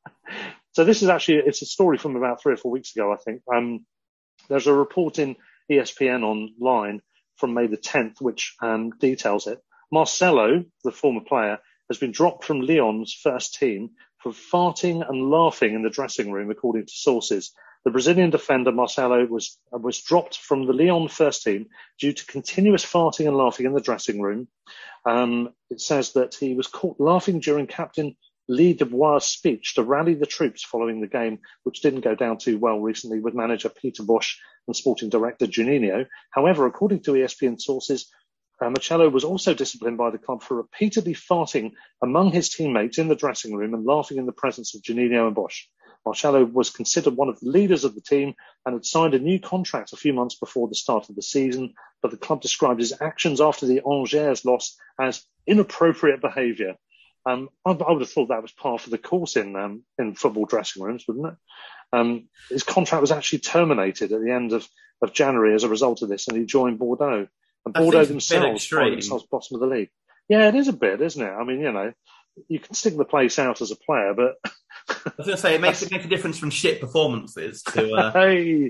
So this is actually, it's a story from about three or four weeks ago, I think. Um, there's a report in E S P N online from May the tenth, which um, details it. Marcelo, the former player, has been dropped from Lyon's first team for farting and laughing in the dressing room, according to sources. The Brazilian defender Marcelo was was dropped from the Lyon first team due to continuous farting and laughing in the dressing room. Um, it says that he was caught laughing during Captain Lee Dubois' speech to rally the troops following the game, which didn't go down too well recently with manager Peter Bosz and sporting director Juninho. However, according to E S P N sources, uh, Marcelo was also disciplined by the club for repeatedly farting among his teammates in the dressing room and laughing in the presence of Juninho and Bosz. Marcelo was considered one of the leaders of the team and had signed a new contract a few months before the start of the season, but the club described his actions after the Angers loss as inappropriate behaviour. Um, I, I would have thought that was par for the course in um, in football dressing rooms, wouldn't it? Um, his contract was actually terminated at the end of, of January as a result of this, and he joined Bordeaux. And Bordeaux themselves find themselves bottom of the league. Yeah, it is a bit, isn't it? I mean, you know, you can stick the place out as a player, but I was going to say it makes it makes a difference from shit performances to. Uh... hey,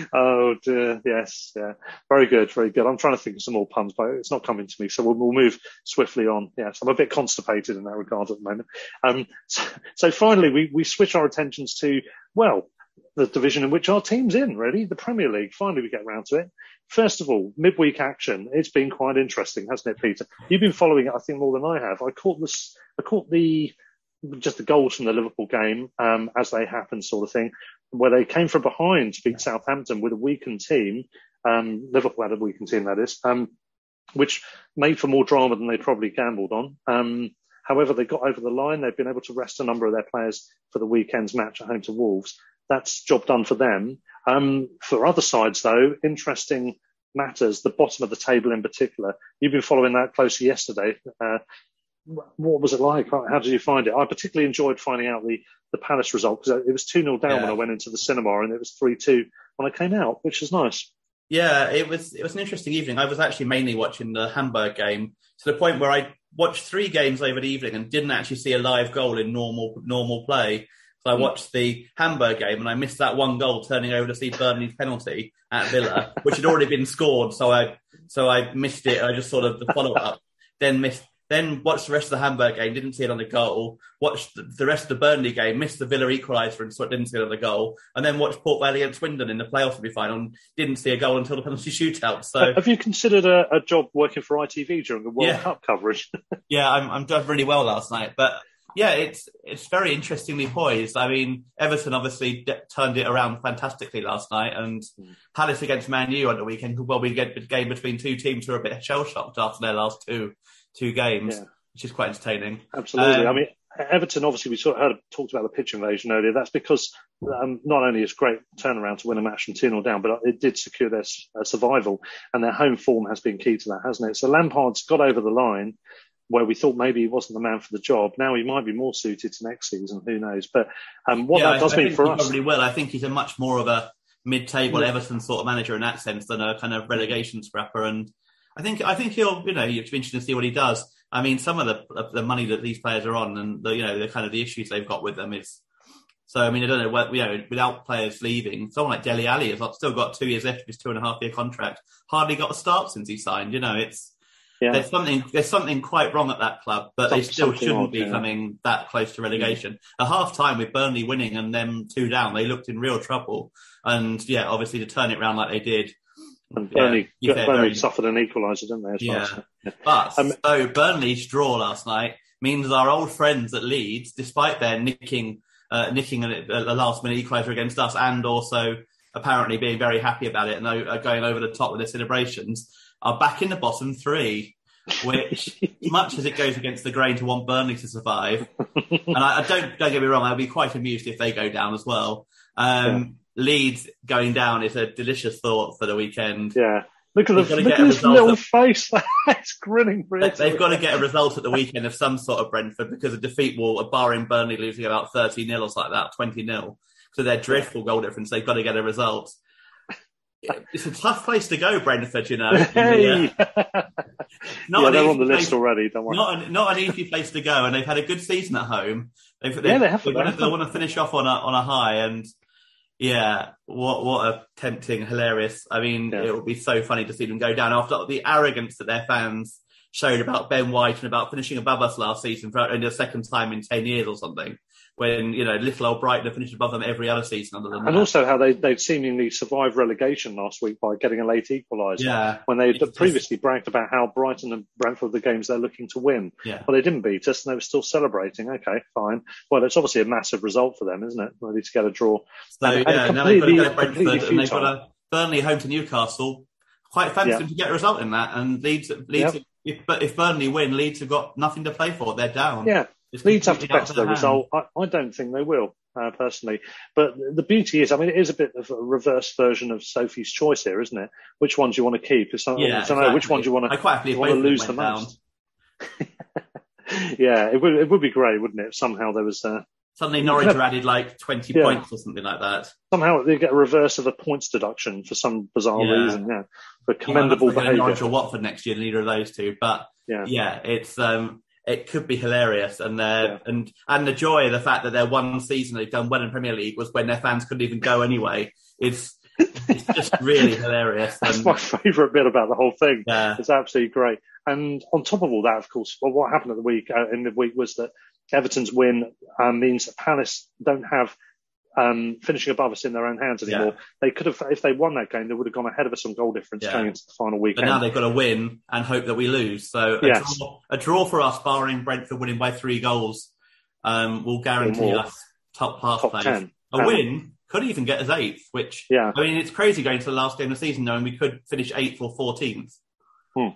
oh dear, yes, yeah, very good, very good. I'm trying to think of some more puns, but it's not coming to me, so we'll, we'll move swiftly on. Yes, I'm a bit constipated in that regard at the moment. Um, so, so finally, we we switch our attentions to well, the division in which our team's in, really, the Premier League. Finally, we get round to it. First of all, midweek action. It's been quite interesting, hasn't it, Peter? You've been following it, I think, more than I have. I caught this. I caught the. just the goals from the Liverpool game um, as they happened sort of thing, where they came from behind to beat Southampton with a weakened team. Um, Liverpool had a weakened team, that is, um, which made for more drama than they probably gambled on. Um, however, they got over the line. They've been able to rest a number of their players for the weekend's match at home to Wolves. That's job done for them. Um, for other sides, though, interesting matters, the bottom of the table in particular. You've been following that closely yesterday. Uh, What was it like? How did you find it? I particularly enjoyed finding out the, the Palace result because it was two nil down yeah. when I went into the cinema, and it was three two when I came out, which was nice. Yeah, it was it was an interesting evening. I was actually mainly watching the Hamburg game to the point where I watched three games over the evening and didn't actually see a live goal in normal normal play. So I watched the Hamburg game and I missed that one goal turning over to see Burnley's penalty at Villa, which had already been scored. So I so I missed it. I just sort of the follow up, then missed. Then watched the rest of the Hamburg game, didn't see it on the goal. Watched the rest of the Burnley game, missed the Villa equaliser and didn't see it on the goal. And then watched Port Vale against Swindon in the playoff semi-final and didn't see a goal until the penalty shootout. So, have you considered a, a job working for I T V during the World yeah. Cup coverage? yeah, I'm, I'm doing really well last night. But Yeah, it's it's very interestingly poised. I mean, Everton obviously de- turned it around fantastically last night, and mm. Palace against Man U on the weekend could well be a game between two teams who are a bit shell-shocked after their last two two games, yeah. which is quite entertaining. Absolutely. Um, I mean, Everton, obviously, we sort of heard, talked about the pitch invasion earlier. That's because um, not only is great turnaround to win a match from two nil down, but it did secure their uh, survival, and their home form has been key to that, hasn't it? So Lampard's got over the line, where we thought maybe he wasn't the man for the job. Now he might be more suited to next season. Who knows? But um, what yeah, that does I, I mean think for he us... probably will. I think he's a much more of a mid-table yeah. Everton sort of manager in that sense than a kind of relegation scrapper. And I think I think he'll, you know, it's interesting to see what he does. I mean, some of the the money that these players are on and the, you know, the kind of the issues they've got with them is... So, I mean, I don't know, what, you know, without players leaving, someone like Dele Alli has still got two years left of his two and a half year contract. Hardly got a start since he signed, you know, it's... Yeah. There's something there's something quite wrong at that club, but Some, they still shouldn't odd, be yeah. coming that close to relegation. Yeah. At half time with Burnley winning and them two down, they looked in real trouble. And yeah, obviously to turn it around like they did. And Burnley, yeah, Burnley very, suffered an equaliser, didn't they? As yeah. well, so. But um, so Burnley's draw last night means our old friends at Leeds, despite their nicking uh, nicking a, a last minute equaliser against us, and also apparently being very happy about it and uh, going over the top with their celebrations, are back in the bottom three. Which, as much as it goes against the grain to want Burnley to survive, and I, I don't don't get me wrong, I'll be quite amused if they go down as well. Um, yeah. Leeds going down is a delicious thought for the weekend. Yeah, look at, the, look at his little at, face; it's grinning. They, they've got to get a result at the weekend of some sort of Brentford, because a defeat will, barring Burnley losing about thirty nil or something like that, twenty nil, so their dreadful goal difference. They've got to get a result. It's a tough place to go, Brentford, you know. Hey. The, uh, not yeah, they're on the place, list already, don't worry. Not, an, not an easy place to go, and they've had a good season at home. They've, they've, yeah, they have. They, want to, they want to finish off on a, on a high, and yeah, what what a tempting, hilarious. I mean, yeah. It would be so funny to see them go down after the arrogance that their fans showed about Ben White and about finishing above us last season for only the second time in ten years or something. When, you know, little old Brighton have finished above them every other season other than that. And also how they, they'd seemingly survived relegation last week by getting a late equaliser. Yeah. When they had previously bragged about how Brighton and Brentford are the games they're looking to win. Yeah. Well, they didn't beat us and they were still celebrating. Okay, fine. Well, it's obviously a massive result for them, isn't it? Ready to get a draw. So, and, yeah, and now they've got to go to Brentford and they've got a Burnley home to Newcastle. Quite fancy them yeah. to get a result in that. And Leeds, Leeds yeah. if, if Burnley win, Leeds have got nothing to play for. They're down. Yeah. Leeds have to better their result. I, I don't think they will, uh, personally. But the beauty is, I mean, it is a bit of a reverse version of Sophie's Choice here, isn't it? Which ones you want to keep? It's, yeah, I don't exactly. know, which ones you want to, I quite you want to lose the down. most. Yeah, it would, it would be great, wouldn't it, if somehow there was... Uh, Suddenly Norwich are added like twenty yeah. points or something like that. Somehow they get a reverse of a points deduction for some bizarre yeah. reason, yeah. For commendable well, behaviour. Norwich or Watford next year, neither of those two. But yeah, yeah it's... um it could be hilarious, and uh, yeah. and and the joy of the fact that their one season they've done well in Premier League was when their fans couldn't even go anyway. It's it's just really hilarious. That's and, my favourite bit about the whole thing. Yeah. It's absolutely great. And on top of all that, of course, well, what happened at the week uh, in the week was that Everton's win um, means that Palace don't have um, finishing above us in their own hands anymore. Yeah. They could have, if they won that game, they would have gone ahead of us on goal difference yeah. going into the final weekend. But now they've got to win and hope that we lose. So a, yes. draw, a draw for us, barring Brentford winning by three goals, um, will guarantee us top half top place. ten. A um, win could even get us eighth, which, yeah. I mean, it's crazy going to the last game of the season knowing we could finish eighth or fourteenth. Hmm.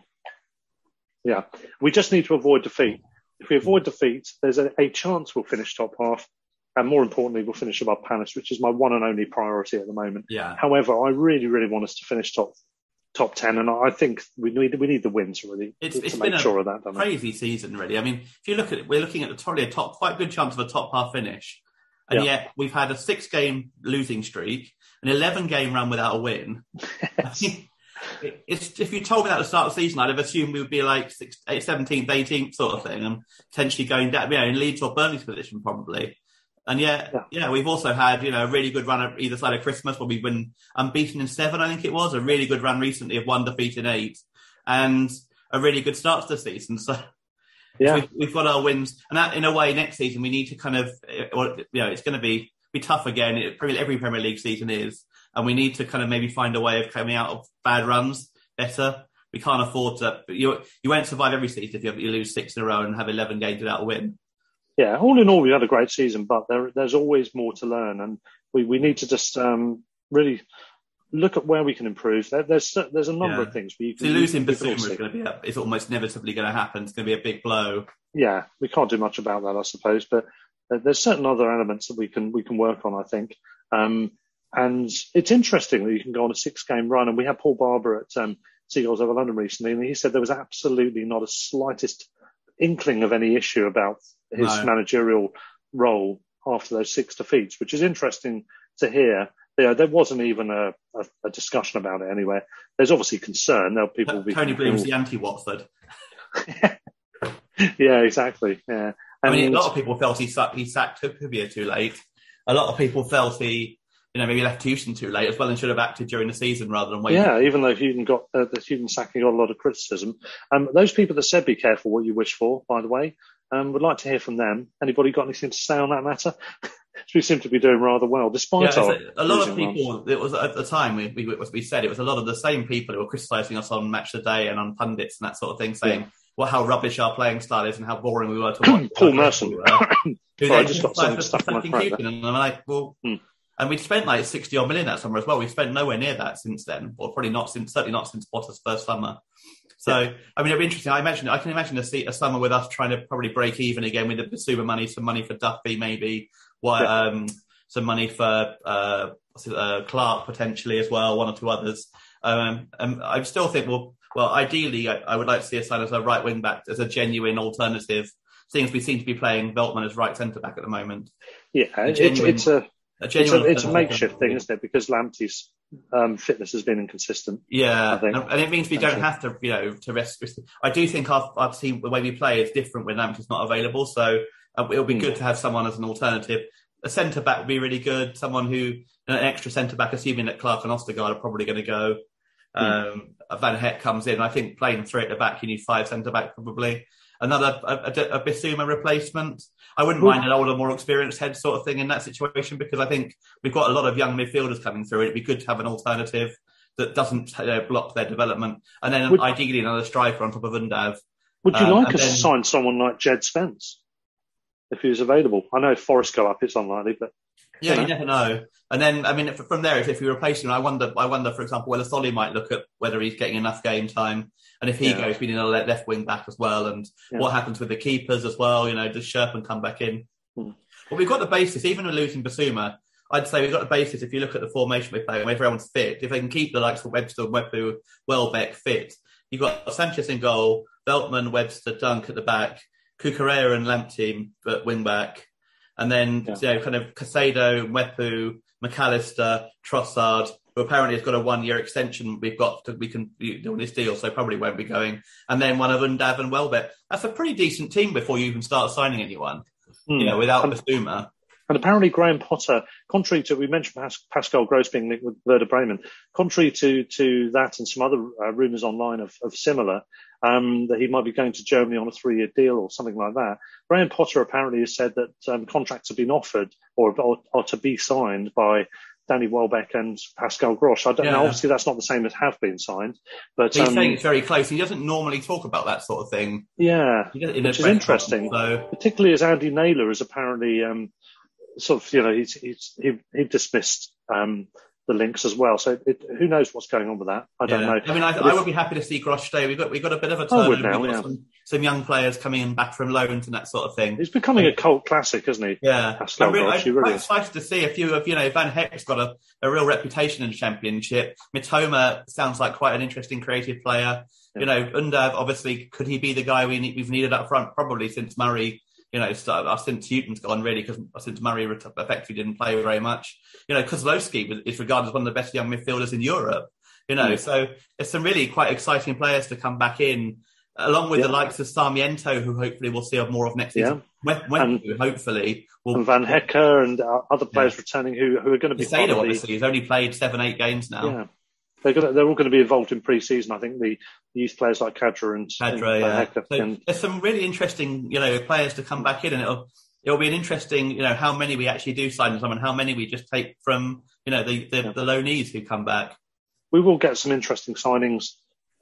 Yeah. We just need to avoid defeat. If we avoid defeat, there's a, a chance we'll finish top half. And more importantly, we'll finish above Palace, which is my one and only priority at the moment. Yeah. However, I really, really want us to finish top top ten, and I think we need we need the wins really it's, to, it's to been make a sure of that. Crazy it? season, really. I mean, if you look at it, we're looking at probably a top, quite good chance of a top half finish, and yeah. yet we've had a six-game losing streak, an eleven-game run without a win. Yes. It's, if you told me that at the start of the season, I'd have assumed we would be like seventeenth, eighteenth sort of thing, and potentially going down, you know, in Leeds or Burnley's position probably. And yet, yeah. yeah, we've also had, you know, a really good run at either side of Christmas where we've been unbeaten in seven, I think it was, a really good run recently of one defeat in eight, and a really good start to the season. So, yeah, so we've, we've got our wins. And that, in a way, next season we need to kind of, you know, it's going to be, be tough again. It, every Premier League season is. And we need to kind of maybe find a way of coming out of bad runs better. We can't afford to, you, you won't survive every season if you, you lose six in a row and have eleven games without a win. yeah, all in all, we had a great season, but there, there's always more to learn, and we, we need to just um, really look at where we can improve. There, there's there's a number yeah. of things. But you can, so losing Bissouma is going to be a, it's almost inevitably going to happen. It's going to be a big blow. Yeah, we can't do much about that, I suppose, but there's certain other elements that we can we can work on, I think. Um, and it's interesting that you can go on a six-game run, and we had Paul Barber at um, Seagulls Over London recently, and he said there was absolutely not a slightest inkling of any issue about his no. managerial role after those six defeats, which is interesting to hear. Yeah, there wasn't even a, a, a discussion about it anywhere. There's obviously concern. There people will be Tony Bloom's the anti-Watford. Yeah, exactly. Yeah, and I mean, a lot of people felt he sacked, he sacked Hyypiä too late. A lot of people felt he, you know, maybe left Houston too late as well and should have acted during the season rather than waiting. Yeah, even though Hewden got uh, the Hewden sacking got a lot of criticism. Um, those people that said be careful what you wish for, by the way, um, would like to hear from them. Anybody got anything to say on that matter? We seem to be doing rather well, despite yeah, our a, a lot of people. Runs. It was at the time we, we we said it was a lot of the same people who were criticising us on Match of the Day and on pundits and that sort of thing, saying. Yeah. Well, how rubbish our playing style is and how boring we were to watch. Paul Merson. Who Sorry, then I just got something stuck in my throat. And I'm like, well, hmm. and we'd spent like sixty odd million that summer as well. We've spent nowhere near that since then, or probably not since, certainly not since Potter's first summer. So, yeah. I mean, it'd be interesting. I imagine, I can imagine a, a summer with us trying to probably break even again with the Bissouma money, some money for Duffy, maybe, what, yeah. um, some money for uh, uh, Clark potentially as well, one or two others. Um, and I still think, well, Well, ideally, I, I would like to see us sign as a right wing back, as a genuine alternative, seeing as we seem to be playing Veltman as right centre back at the moment. Yeah, a genuine, it's, it's a, a it's a it's a makeshift thing, isn't it? Because Lamptey's um, fitness has been inconsistent. Yeah, and, and it means we don't have to, you know, to rest. I do think our, our team, the way we play, is different when Lamptey's not available. So uh, it'll be mm. good to have someone as an alternative. A centre back would be really good. Someone who, you know, an extra centre back, assuming that Clark and Ostergaard are probably going to go. Um, Van Heck comes in. I think playing three at the back, you need five centre back probably. Another a, a, a Bissouma replacement. I wouldn't mind an older, more experienced head sort of thing in that situation because I think we've got a lot of young midfielders coming through. It'd be good to have an alternative that doesn't you know, block their development, and then would, ideally another striker on top of Undav. Would you um, like us then, to sign someone like Jed Spence if he was available? I know if Forrest go up, it's unlikely, but. Yeah, you, know. you never know. And then, I mean, if, from there, if, if you replace him, I wonder, I wonder, for example, whether Solly might look at whether he's getting enough game time. And if he yeah. goes, we need a left wing back as well. And yeah. what happens with the keepers as well? You know, does Sherpen come back in? Hmm. Well, we've got the basis, even with losing Bissouma, I'd say we've got the basis. If you look at the formation we play, when everyone's fit, if they can keep the likes of Webster, Wepu, Welbeck fit, you've got Sanchez in goal, Veltman, Webster, Dunk at the back, Cucurella and Lamptey at wing back. And then, yeah. you know, kind of Casado, Wepu, McAllister, Trossard, who apparently has got a one-year extension. We've got to, we can do this deal, so probably won't be going. And then one of Undav and Welbeck. That's a pretty decent team before you even start signing anyone, mm. you know, without Bissouma. And apparently Graham Potter, contrary to, we mentioned Pas- Pascal Gross being linked with Werder Bremen, contrary to, to that and some other uh, rumours online of, of similar, um, that he might be going to Germany on a three-year deal or something like that. Graham Potter apparently has said that um, contracts have been offered or, or, or to be signed by Danny Welbeck and Pascal Gross. I don't yeah. know, obviously that's not the same as have been signed. But he's um, saying it's very close. He doesn't normally talk about that sort of thing. Yeah, in which is interesting, so. Particularly as Andy Naylor is apparently... Um, sort of, you know, he's, he's, he, he dismissed um, the links as well. So it, who knows what's going on with that? I don't yeah. know. I mean, I, I would be happy to see Grosh stay. We've got, we've got a bit of a turnover. Now, we've got yeah. some, some young players coming in back from loans and that sort of thing. He's becoming a cult classic, isn't he? Yeah. Pascal I'm really, Grosh, I'm really quite excited to see a few of, you know, Van Heck's got a, a real reputation in the Championship. Mitoma sounds like quite an interesting creative player. Yeah. You know, Undav, obviously, could he be the guy we need, we've needed up front? Probably since Murray, you know, started, since Houghton's gone really, because since Murray effectively didn't play very much. You know, Kozlowski is regarded as one of the best young midfielders in Europe. You know, yeah. so there's some really quite exciting players to come back in, along with yeah. the likes of Sarmiento, who hopefully we'll see more of next season. Yeah. When, when and, hopefully, will and Van Hecker and other players yeah. returning who who are going to be. Casado, obviously, he's only played seven, eight games now. Yeah. They're, gonna, they're all going to be involved in pre-season. I think the youth players like Kadra and Kadra, yeah. so and, there's some really interesting, you know, players to come back in, and it'll it'll be an interesting, you know, how many we actually do sign them and how many we just take from, you know, the the, yeah. the loanees who come back. We will get some interesting signings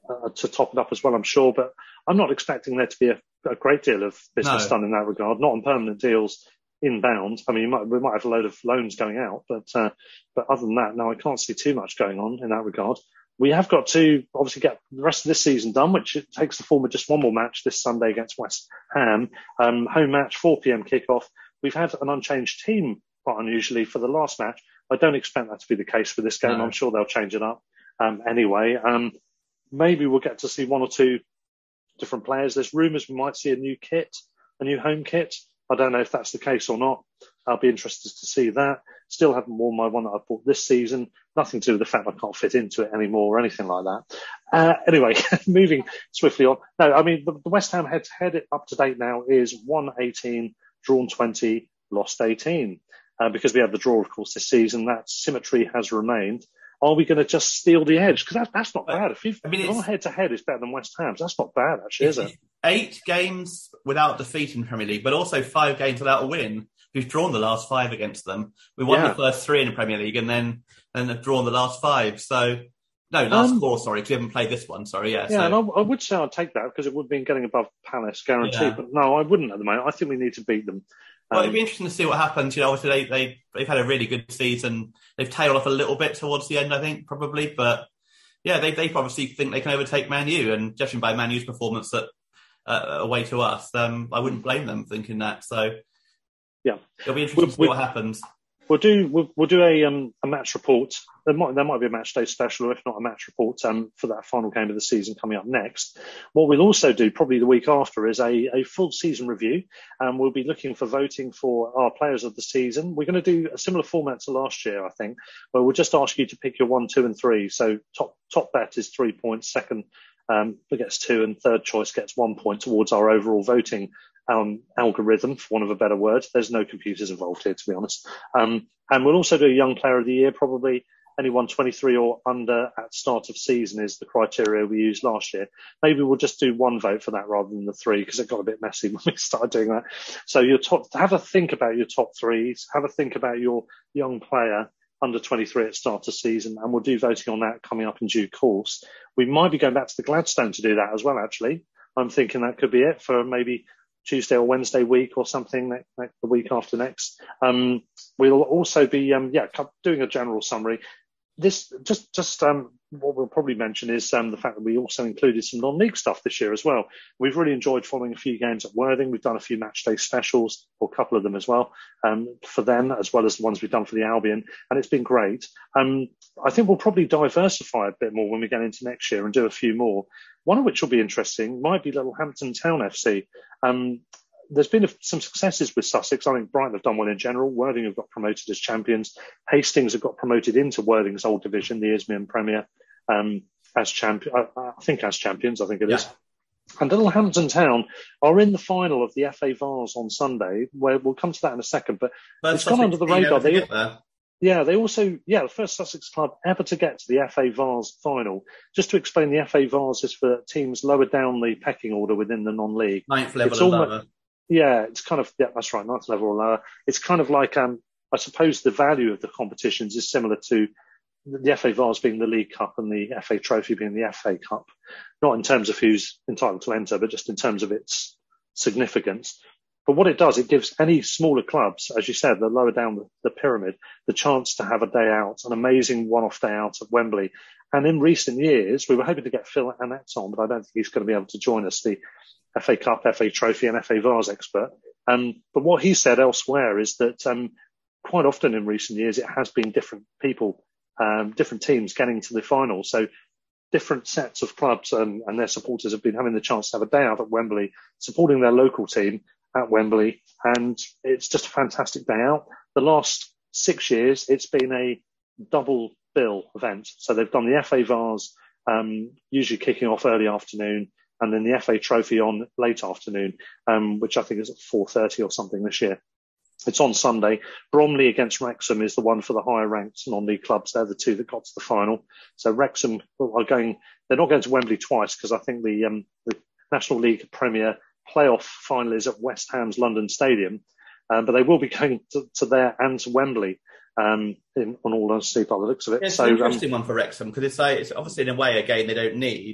uh, to top it up as well, I'm sure. But I'm not expecting there to be a, a great deal of business No. done in that regard, not on permanent deals inbound. I mean, you might, we might have a load of loans going out, but uh, but other than that, no, I can't see too much going on in that regard. We have got to obviously get the rest of this season done, which it takes the form of just one more match this Sunday against West Ham. Um, home match, four p.m. kickoff. We've had an unchanged team quite unusually for the last match. I don't expect that to be the case for this game. No. I'm sure they'll change it up um, anyway. Um, maybe we'll get to see one or two different players. There's rumours we might see a new kit, a new home kit. I don't know if that's the case or not. I'll be interested to see that. Still haven't worn my one that I bought this season. Nothing to do with the fact I can't fit into it anymore or anything like that. Uh, anyway, moving swiftly on. No, I mean, the, the West Ham head-to-head up to date now is one eighteen, drawn twenty, lost eighteen. Uh, because we had the draw, of course, this season. That symmetry has remained. Are we going to just steal the edge? Because that, that's not bad. If you've I mean, gone head-to-head is better than West Ham's. That's not bad, actually, is it? Eight games without defeat in Premier League, but also five games without a win. We've drawn the last five against them. We won Yeah. the first three in the Premier League and then and have drawn the last five. So, no, last Um, four, sorry, because we haven't played this one, sorry, yeah. Yeah, so. and I, I would say I'd take that because it would be getting above Palace, guaranteed. Yeah. But no, I wouldn't at the moment. I think we need to beat them. Well, Um, it'd be interesting to see what happens. You know, obviously they, they, they've had a really good season. They've tailed off a little bit towards the end, I think, probably. But, yeah, they, they obviously think they can overtake Man U. And judging by Man U's performance at, uh, away to us, um, I wouldn't blame them thinking that. So, yeah, it'll be interesting We'll- to see we'll- what happens. We'll do we'll, we'll do a um a match report. There might there might be a match day special, or if not a match report, um for that final game of the season coming up next. What we'll also do probably the week after is a, a full season review, and we'll be looking for voting for our players of the season. We're going to do a similar format to last year, I think, where we'll just ask you to pick your one, two, and three. So top top bet is three points, second um gets two, and third choice gets one point towards our overall voting Um, algorithm, for want of a better word. There's no computers involved here, to be honest. Um, and we'll also do a young player of the year, probably anyone twenty-three or under at start of season is the criteria we used last year. Maybe we'll just do one vote for that rather than the three, because it got a bit messy when we started doing that. So your top, have a think about your top threes, have a think about your young player under twenty-three at start of season, and we'll do voting on that coming up in due course. We might be going back to the Gladstone to do that as well, actually. I'm thinking that could be it for maybe Tuesday or Wednesday week or something, next, next, the week after next. Um, we'll also be, um, yeah, doing a general summary. This just, just um, what we'll probably mention is um, the fact that we also included some non-league stuff this year as well. We've really enjoyed following a few games at Worthing. We've done a few match day specials, or a couple of them as well, um, for them, as well as the ones we've done for the Albion, and it's been great. Um, I think we'll probably diversify a bit more when we get into next year and do a few more. One of which will be interesting might be Littlehampton Town F C. Um, there's been a, some successes with Sussex. I think Brighton have done well in general. Worthing have got promoted as champions. Hastings have got promoted into Worthing's old division, the Isthmian Premier, um, as champion. I, I think as champions, I think it is. Yeah. And Littlehampton Town are in the final of the F A Vase on Sunday, where we'll come to that in a second. But, but it's Sussex gone under the radar. They, yeah, they also, yeah, the first Sussex club ever to get to the F A Vase final. Just to explain, the F A Vase is for teams lower down the pecking order within the non-league. Ninth level it's and almost, lower. Yeah, it's kind of, yeah, that's right, ninth level or lower. It's kind of like, um, I suppose the value of the competitions is similar to the F A Vase being the League Cup and the F A Trophy being the F A Cup. Not in terms of who's entitled to enter, but just in terms of its significance. But what it does, it gives any smaller clubs, as you said, the lower down the, the pyramid, the chance to have a day out, an amazing one-off day out at Wembley. And in recent years, we were hoping to get Phil Annett on, but I don't think he's going to be able to join us, the F A Cup, F A Trophy and F A Vase expert. Um, but what he said elsewhere is that um, quite often in recent years, it has been different people, um, different teams getting to the final. So different sets of clubs um, and their supporters have been having the chance to have a day out at Wembley, supporting their local team at Wembley, and it's just a fantastic day out. The last six years, it's been a double bill event. So they've done the F A Vase, um, usually kicking off early afternoon, and then the F A Trophy on late afternoon, um, which I think is at four thirty or something this year. It's on Sunday. Bromley against Wrexham is the one for the higher ranked non-league clubs. They're the two that got to the final. So Wrexham are going, they're not going to Wembley twice, because I think the, um, the National League Premier playoff final is at West Ham's London Stadium, um, but they will be going to, to there and to Wembley, um, in, on all honesty by the looks of it. Yeah, it's so, an interesting um, one for Wrexham, because it's, like, it's obviously in a way a game they don't need,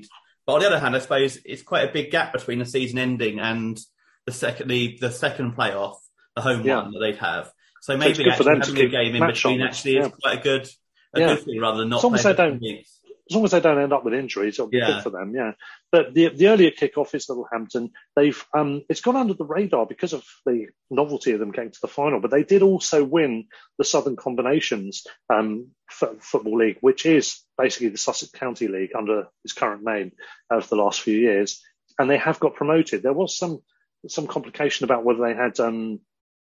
But on the other hand, I suppose it's quite a big gap between the season ending and the second the, the second playoff, the home Yeah. one that they'd have. So So maybe it's good for actually them to having a keep game in match between on. actually Yeah. is quite a good a Yeah. good thing rather than not As long as playing they the don't- weeks. As long as they don't end up with injuries, it'll be Yeah. good for them, yeah. But the the earlier kickoff is Littlehampton. They've um, it's gone under the radar because of the novelty of them getting to the final. But they did also win the Southern Combinations um, f- Football League, which is basically the Sussex County League under its current name over the last few years. And they have got promoted. There was some some complication about whether they had um,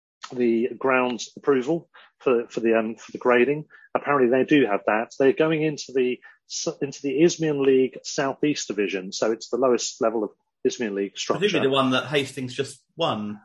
the grounds approval for for the um, for the grading. Apparently, they do have that. They're going into the into the Isthmian League Southeast Division, so it's the lowest level of Isthmian League structure. Presumably the one that Hastings just won.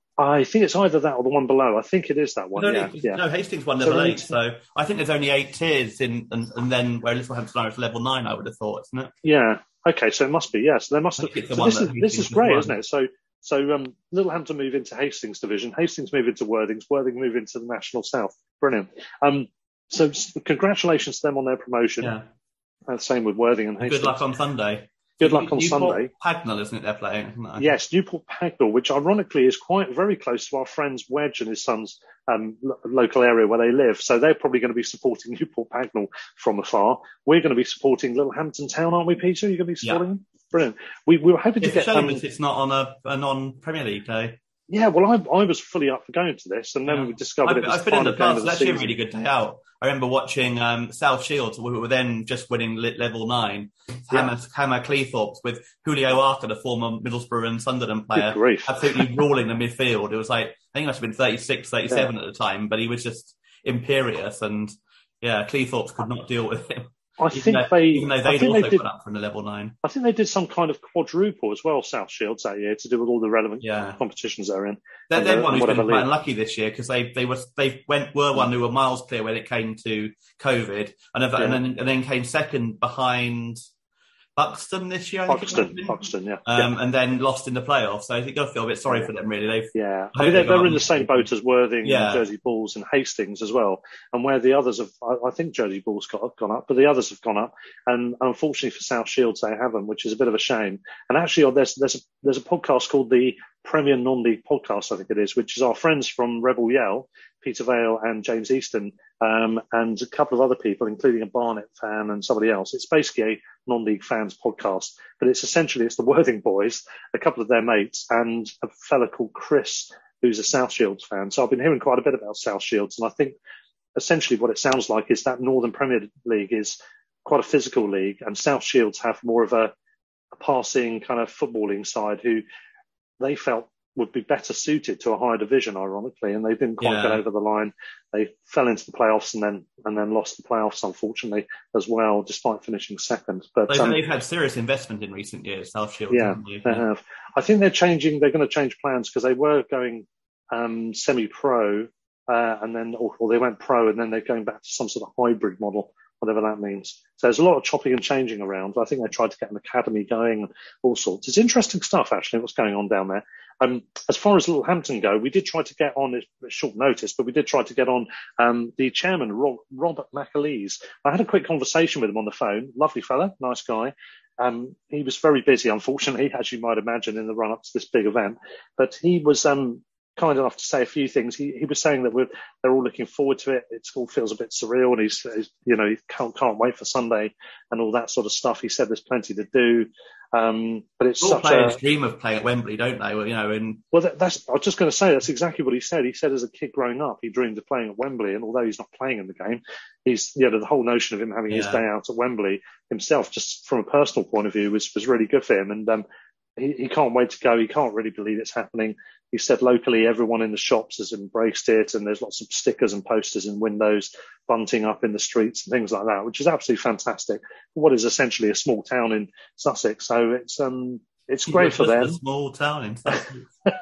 I think it's either that or the one below. I think it is that one. No, Yeah, no, yeah. no, Hastings won So level they- eight, so I think there's only eight tiers in, and, and then where Littlehampton are is level nine, I would have thought, isn't it? Yeah. Okay, so it must be, yes. There must I have. think it's the So one this that is this Hastings is has great, won. isn't it? So so um, Littlehampton move into Hastings division, Hastings move into Worthings, Worthing move into the National South. Brilliant. Um, so s- congratulations to them on their promotion. Yeah. Uh, same with Worthing and Hastings. Good luck on Sunday. Good luck on Newport Sunday. Pagnell, isn't it? They're playing. Isn't it? Yes, Newport Pagnell, which ironically is quite very close to our friends Wedge and his son's um, lo- local area where they live. So they're probably going to be supporting Newport Pagnell from afar. We're going to be supporting Littlehampton Town, aren't we, Peter? You're going to be supporting them? Brilliant. We, we were hoping It's to a get. shame Um, that it's not on a, a non-Premier League day. yeah, well, I, I was fully up for going to this, and then Yeah. we discovered I've, it was I've the been in final the game past. of It's the actually a season. really good day out. I remember watching um, South Shields, we were then just winning lit level nine. Hammer, Hammer Cleethorpes with Julio Arca, the former Middlesbrough and Sunderland player, Good grief. absolutely ruling the midfield. It was like, I think it must have been thirty-six, thirty-seven at the time, but he was just imperious, and yeah, Cleethorpes could not deal with him. I Even think though, they. even though I they'd think also they did. gone up from the level nine. I think they did some kind of quadruple as well, South Shields that year, to do with all the relevant Yeah. competitions they're in. They're, And, they're uh, one who's whatever been quite league. unlucky this year because they they were they went were one who were miles clear when it came to COVID, and, then- Yeah. and then and then came second behind Buxton this year. I think it might have Buxton, been. Buxton, yeah. Um, yeah. and then lost in the playoffs. So I think I feel a bit sorry for them. Really, they've Yeah, I I mean, hope they're, they got they're in on. the same boat as Worthing, Yeah. and Jersey Bulls, and Hastings as well. And where the others have, I, I think Jersey Bulls got gone up, but the others have gone up. And unfortunately for South Shields, they haven't, which is a bit of a shame. And actually, oh, there's there's a, there's a podcast called the Premier Non-League Podcast, I think it is, which is our friends from Rebel Yell, Peter Vale and James Easton, um, and a couple of other people, including a Barnet fan and somebody else. It's basically a non-league fans podcast, but it's essentially, it's the Worthing boys, a couple of their mates, and a fella called Chris, who's a South Shields fan. So I've been hearing quite a bit about South Shields, and I think essentially what it sounds like is that Northern Premier League is quite a physical league, and South Shields have more of a, a passing kind of footballing side who they felt would be better suited to a higher division, ironically, and they didn't quite Yeah. get over the line. They fell into the playoffs and then and then lost the playoffs, unfortunately, as well, despite finishing second. But They've, um, they've had serious investment in recent years. South Shields, yeah, haven't they? they have. I think they're changing. They're going to change plans because they were going um, semi-pro, uh, and then or, or they went pro, and then they're going back to some sort of hybrid model, whatever that means. So there's a lot of chopping and changing around. I think they tried to get an academy going and all sorts. It's interesting stuff, actually, what's going on down there. Um, as far as Littlehampton go, we did try to get on at short notice, but we did try to get on um, the chairman, Rob, Robert McAleese. I had a quick conversation with him on the phone. Lovely fella, nice guy. Um, he was very busy, unfortunately, as you might imagine, in the run-up to this big event. But he was um, kind enough to say a few things. He, he was saying that we're, they're all looking forward to it. It all feels a bit surreal, and he's, he's you know, he can't, can't wait for Sunday and all that sort of stuff. He said there's plenty to do. Um, but it's All such players a dream of playing at Wembley, don't they? Well, you know, and well, that, that's I was just going to say that's exactly what he said. He said as a kid growing up, he dreamed of playing at Wembley, and although he's not playing in the game, he's you know the whole notion of him having his Yeah. day out at Wembley himself, just from a personal point of view, was was really good for him, and um, he, he can't wait to go. He can't really believe it's happening. He said locally, everyone in the shops has embraced it, and there's lots of stickers and posters in windows, bunting up in the streets and things like that, which is absolutely fantastic. What is essentially a small town in Sussex, so it's um it's great for them. A small town in Sussex.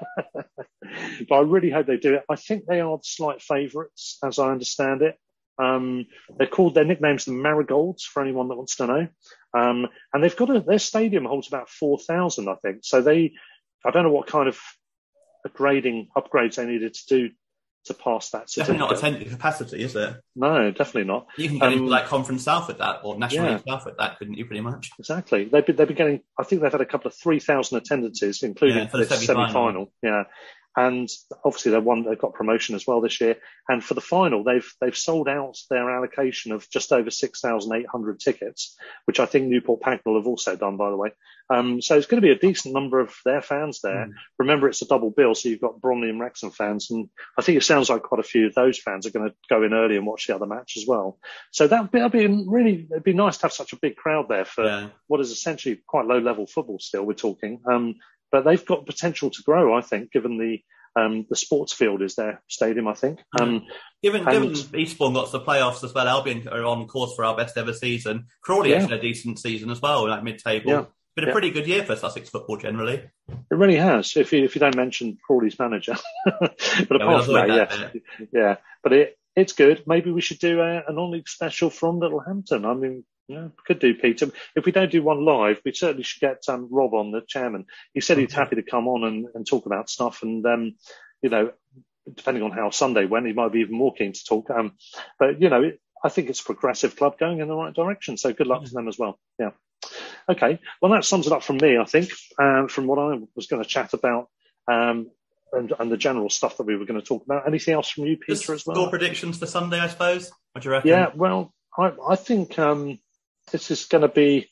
But I really hope they do it. I think they are the slight favourites, as I understand it. Um, they're called, their nickname's the Marigolds, for anyone that wants to know. Um, and they've got a, their stadium holds about four thousand, I think. So they, I don't know what kind of grading upgrades they needed to do to pass that certificate. Definitely not attendance capacity, is it? No, definitely not. You can go um, into like Conference South with that, or National yeah. League South with that, couldn't you? Pretty much. Exactly. They've been, they've been getting. I think they've had a couple of three thousand attendances, including Yeah, for the the semi-final. semi-final. Yeah, and obviously they won. They've got promotion as well this year. And for the final, they've they've sold out their allocation of just over six thousand eight hundred tickets, which I think Newport Pagnell have also done, by the way. Um, so it's going to be a decent number of their fans there. Mm. Remember, it's a double bill, so you've got Bromley and Wrexham fans, and I think it sounds like quite a few of those fans are going to go in early and watch the other match as well. So that'd be, that'd be really, it'd be nice to have such a big crowd there for yeah. what is essentially quite low-level football still, we're talking. Um, but they've got potential to grow, I think, given the um, the sports field is their stadium, I think. Um, given, and, given Eastbourne got to the playoffs as well, Albion are on course for our best ever season. Crawley Yeah. actually had a decent season as well, like mid-table. Yeah. Been a Yeah. pretty good year for Sussex football generally. It really has, if you if you don't mention Crawley's manager. But we'll apart from that, avoid yeah, that yeah. But it it's good. Maybe we should do a, a non-league special from Littlehampton. I mean, yeah, we could do, Peter. If we don't do one live, we certainly should get um, Rob on, the chairman. He said he's happy to come on and, and talk about stuff. And um, you know, depending on how Sunday went, he might be even more keen to talk. Um, but you know, it, I think it's a progressive club going in the right direction. So good luck to them as well. Yeah. Okay, well, that sums it up from me, I think, uh, from what I was going to chat about um, and, and the general stuff that we were going to talk about. Anything else from you, Peter, Just as well? Score predictions for Sunday, I suppose. What do you reckon? Yeah, well, I, I think um, this is going to be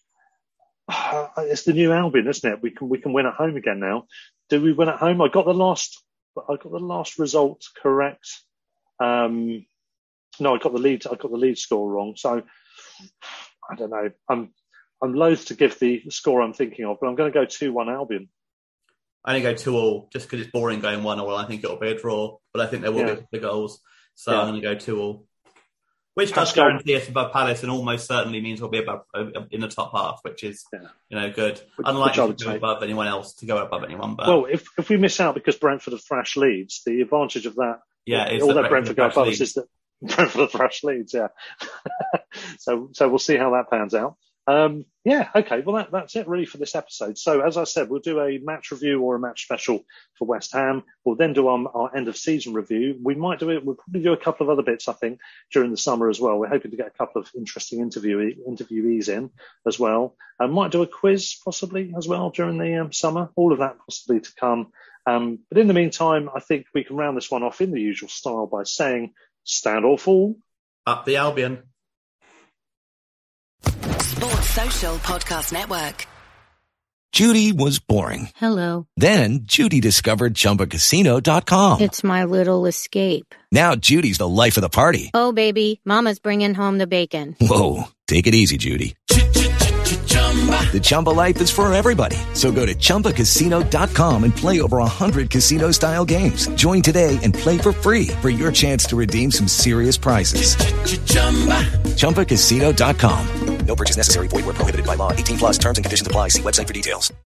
uh, it's the new Albion, isn't it? We can we can win at home again now. Do we win at home? I got the last I got the last result correct. Um, no, I got the lead. I got the lead score wrong. So I don't know. I'm I'm loath to give the score I'm thinking of, but I'm going to go two one Albion. I'm going to go two all, just because it's boring going one all. I think it'll be a draw, but I think there will Yeah. be the goals. So Yeah. I'm going to go two all. Which does Pascal. guarantee us above Palace and almost certainly means we'll be above, uh, in the top half, which is, Yeah. you know, good. Which- Unlikely which I to would go take. above anyone else, to go above anyone. But Well, if if we miss out because Brentford have thrashed Leeds, the advantage of that, yeah, it's all that that Brentford go Brentford above us Leeds. is that Brentford have thrashed Leeds. Yeah. so so we'll see how that pans out. Um, yeah, okay. Well, that, that's it really for this episode. So as I said, we'll do a match review or a match special for West Ham. We'll then do our, our end of season review. We might do it. We'll probably do a couple of other bits, I think, during the summer as well. We're hoping to get a couple of interesting interviewee, interviewees in as well. I might do a quiz possibly as well during the um, summer. All of that possibly to come. Um, but in the meantime, I think we can round this one off in the usual style by saying, stand or fall. Up the Albion. Sports Social Podcast Network. Judy was boring. Hello. Then Judy discovered Chumba Casino dot com. It's my little escape. Now Judy's the life of the party. Oh, baby, mama's bringing home the bacon. Whoa, take it easy, Judy. The Chumba life is for everybody. So go to Chumba Casino dot com and play over one hundred casino-style games. Join today and play for free for your chance to redeem some serious prizes. Chumba Casino dot com. No purchase necessary. Void where prohibited by law. eighteen plus terms and conditions apply. See website for details.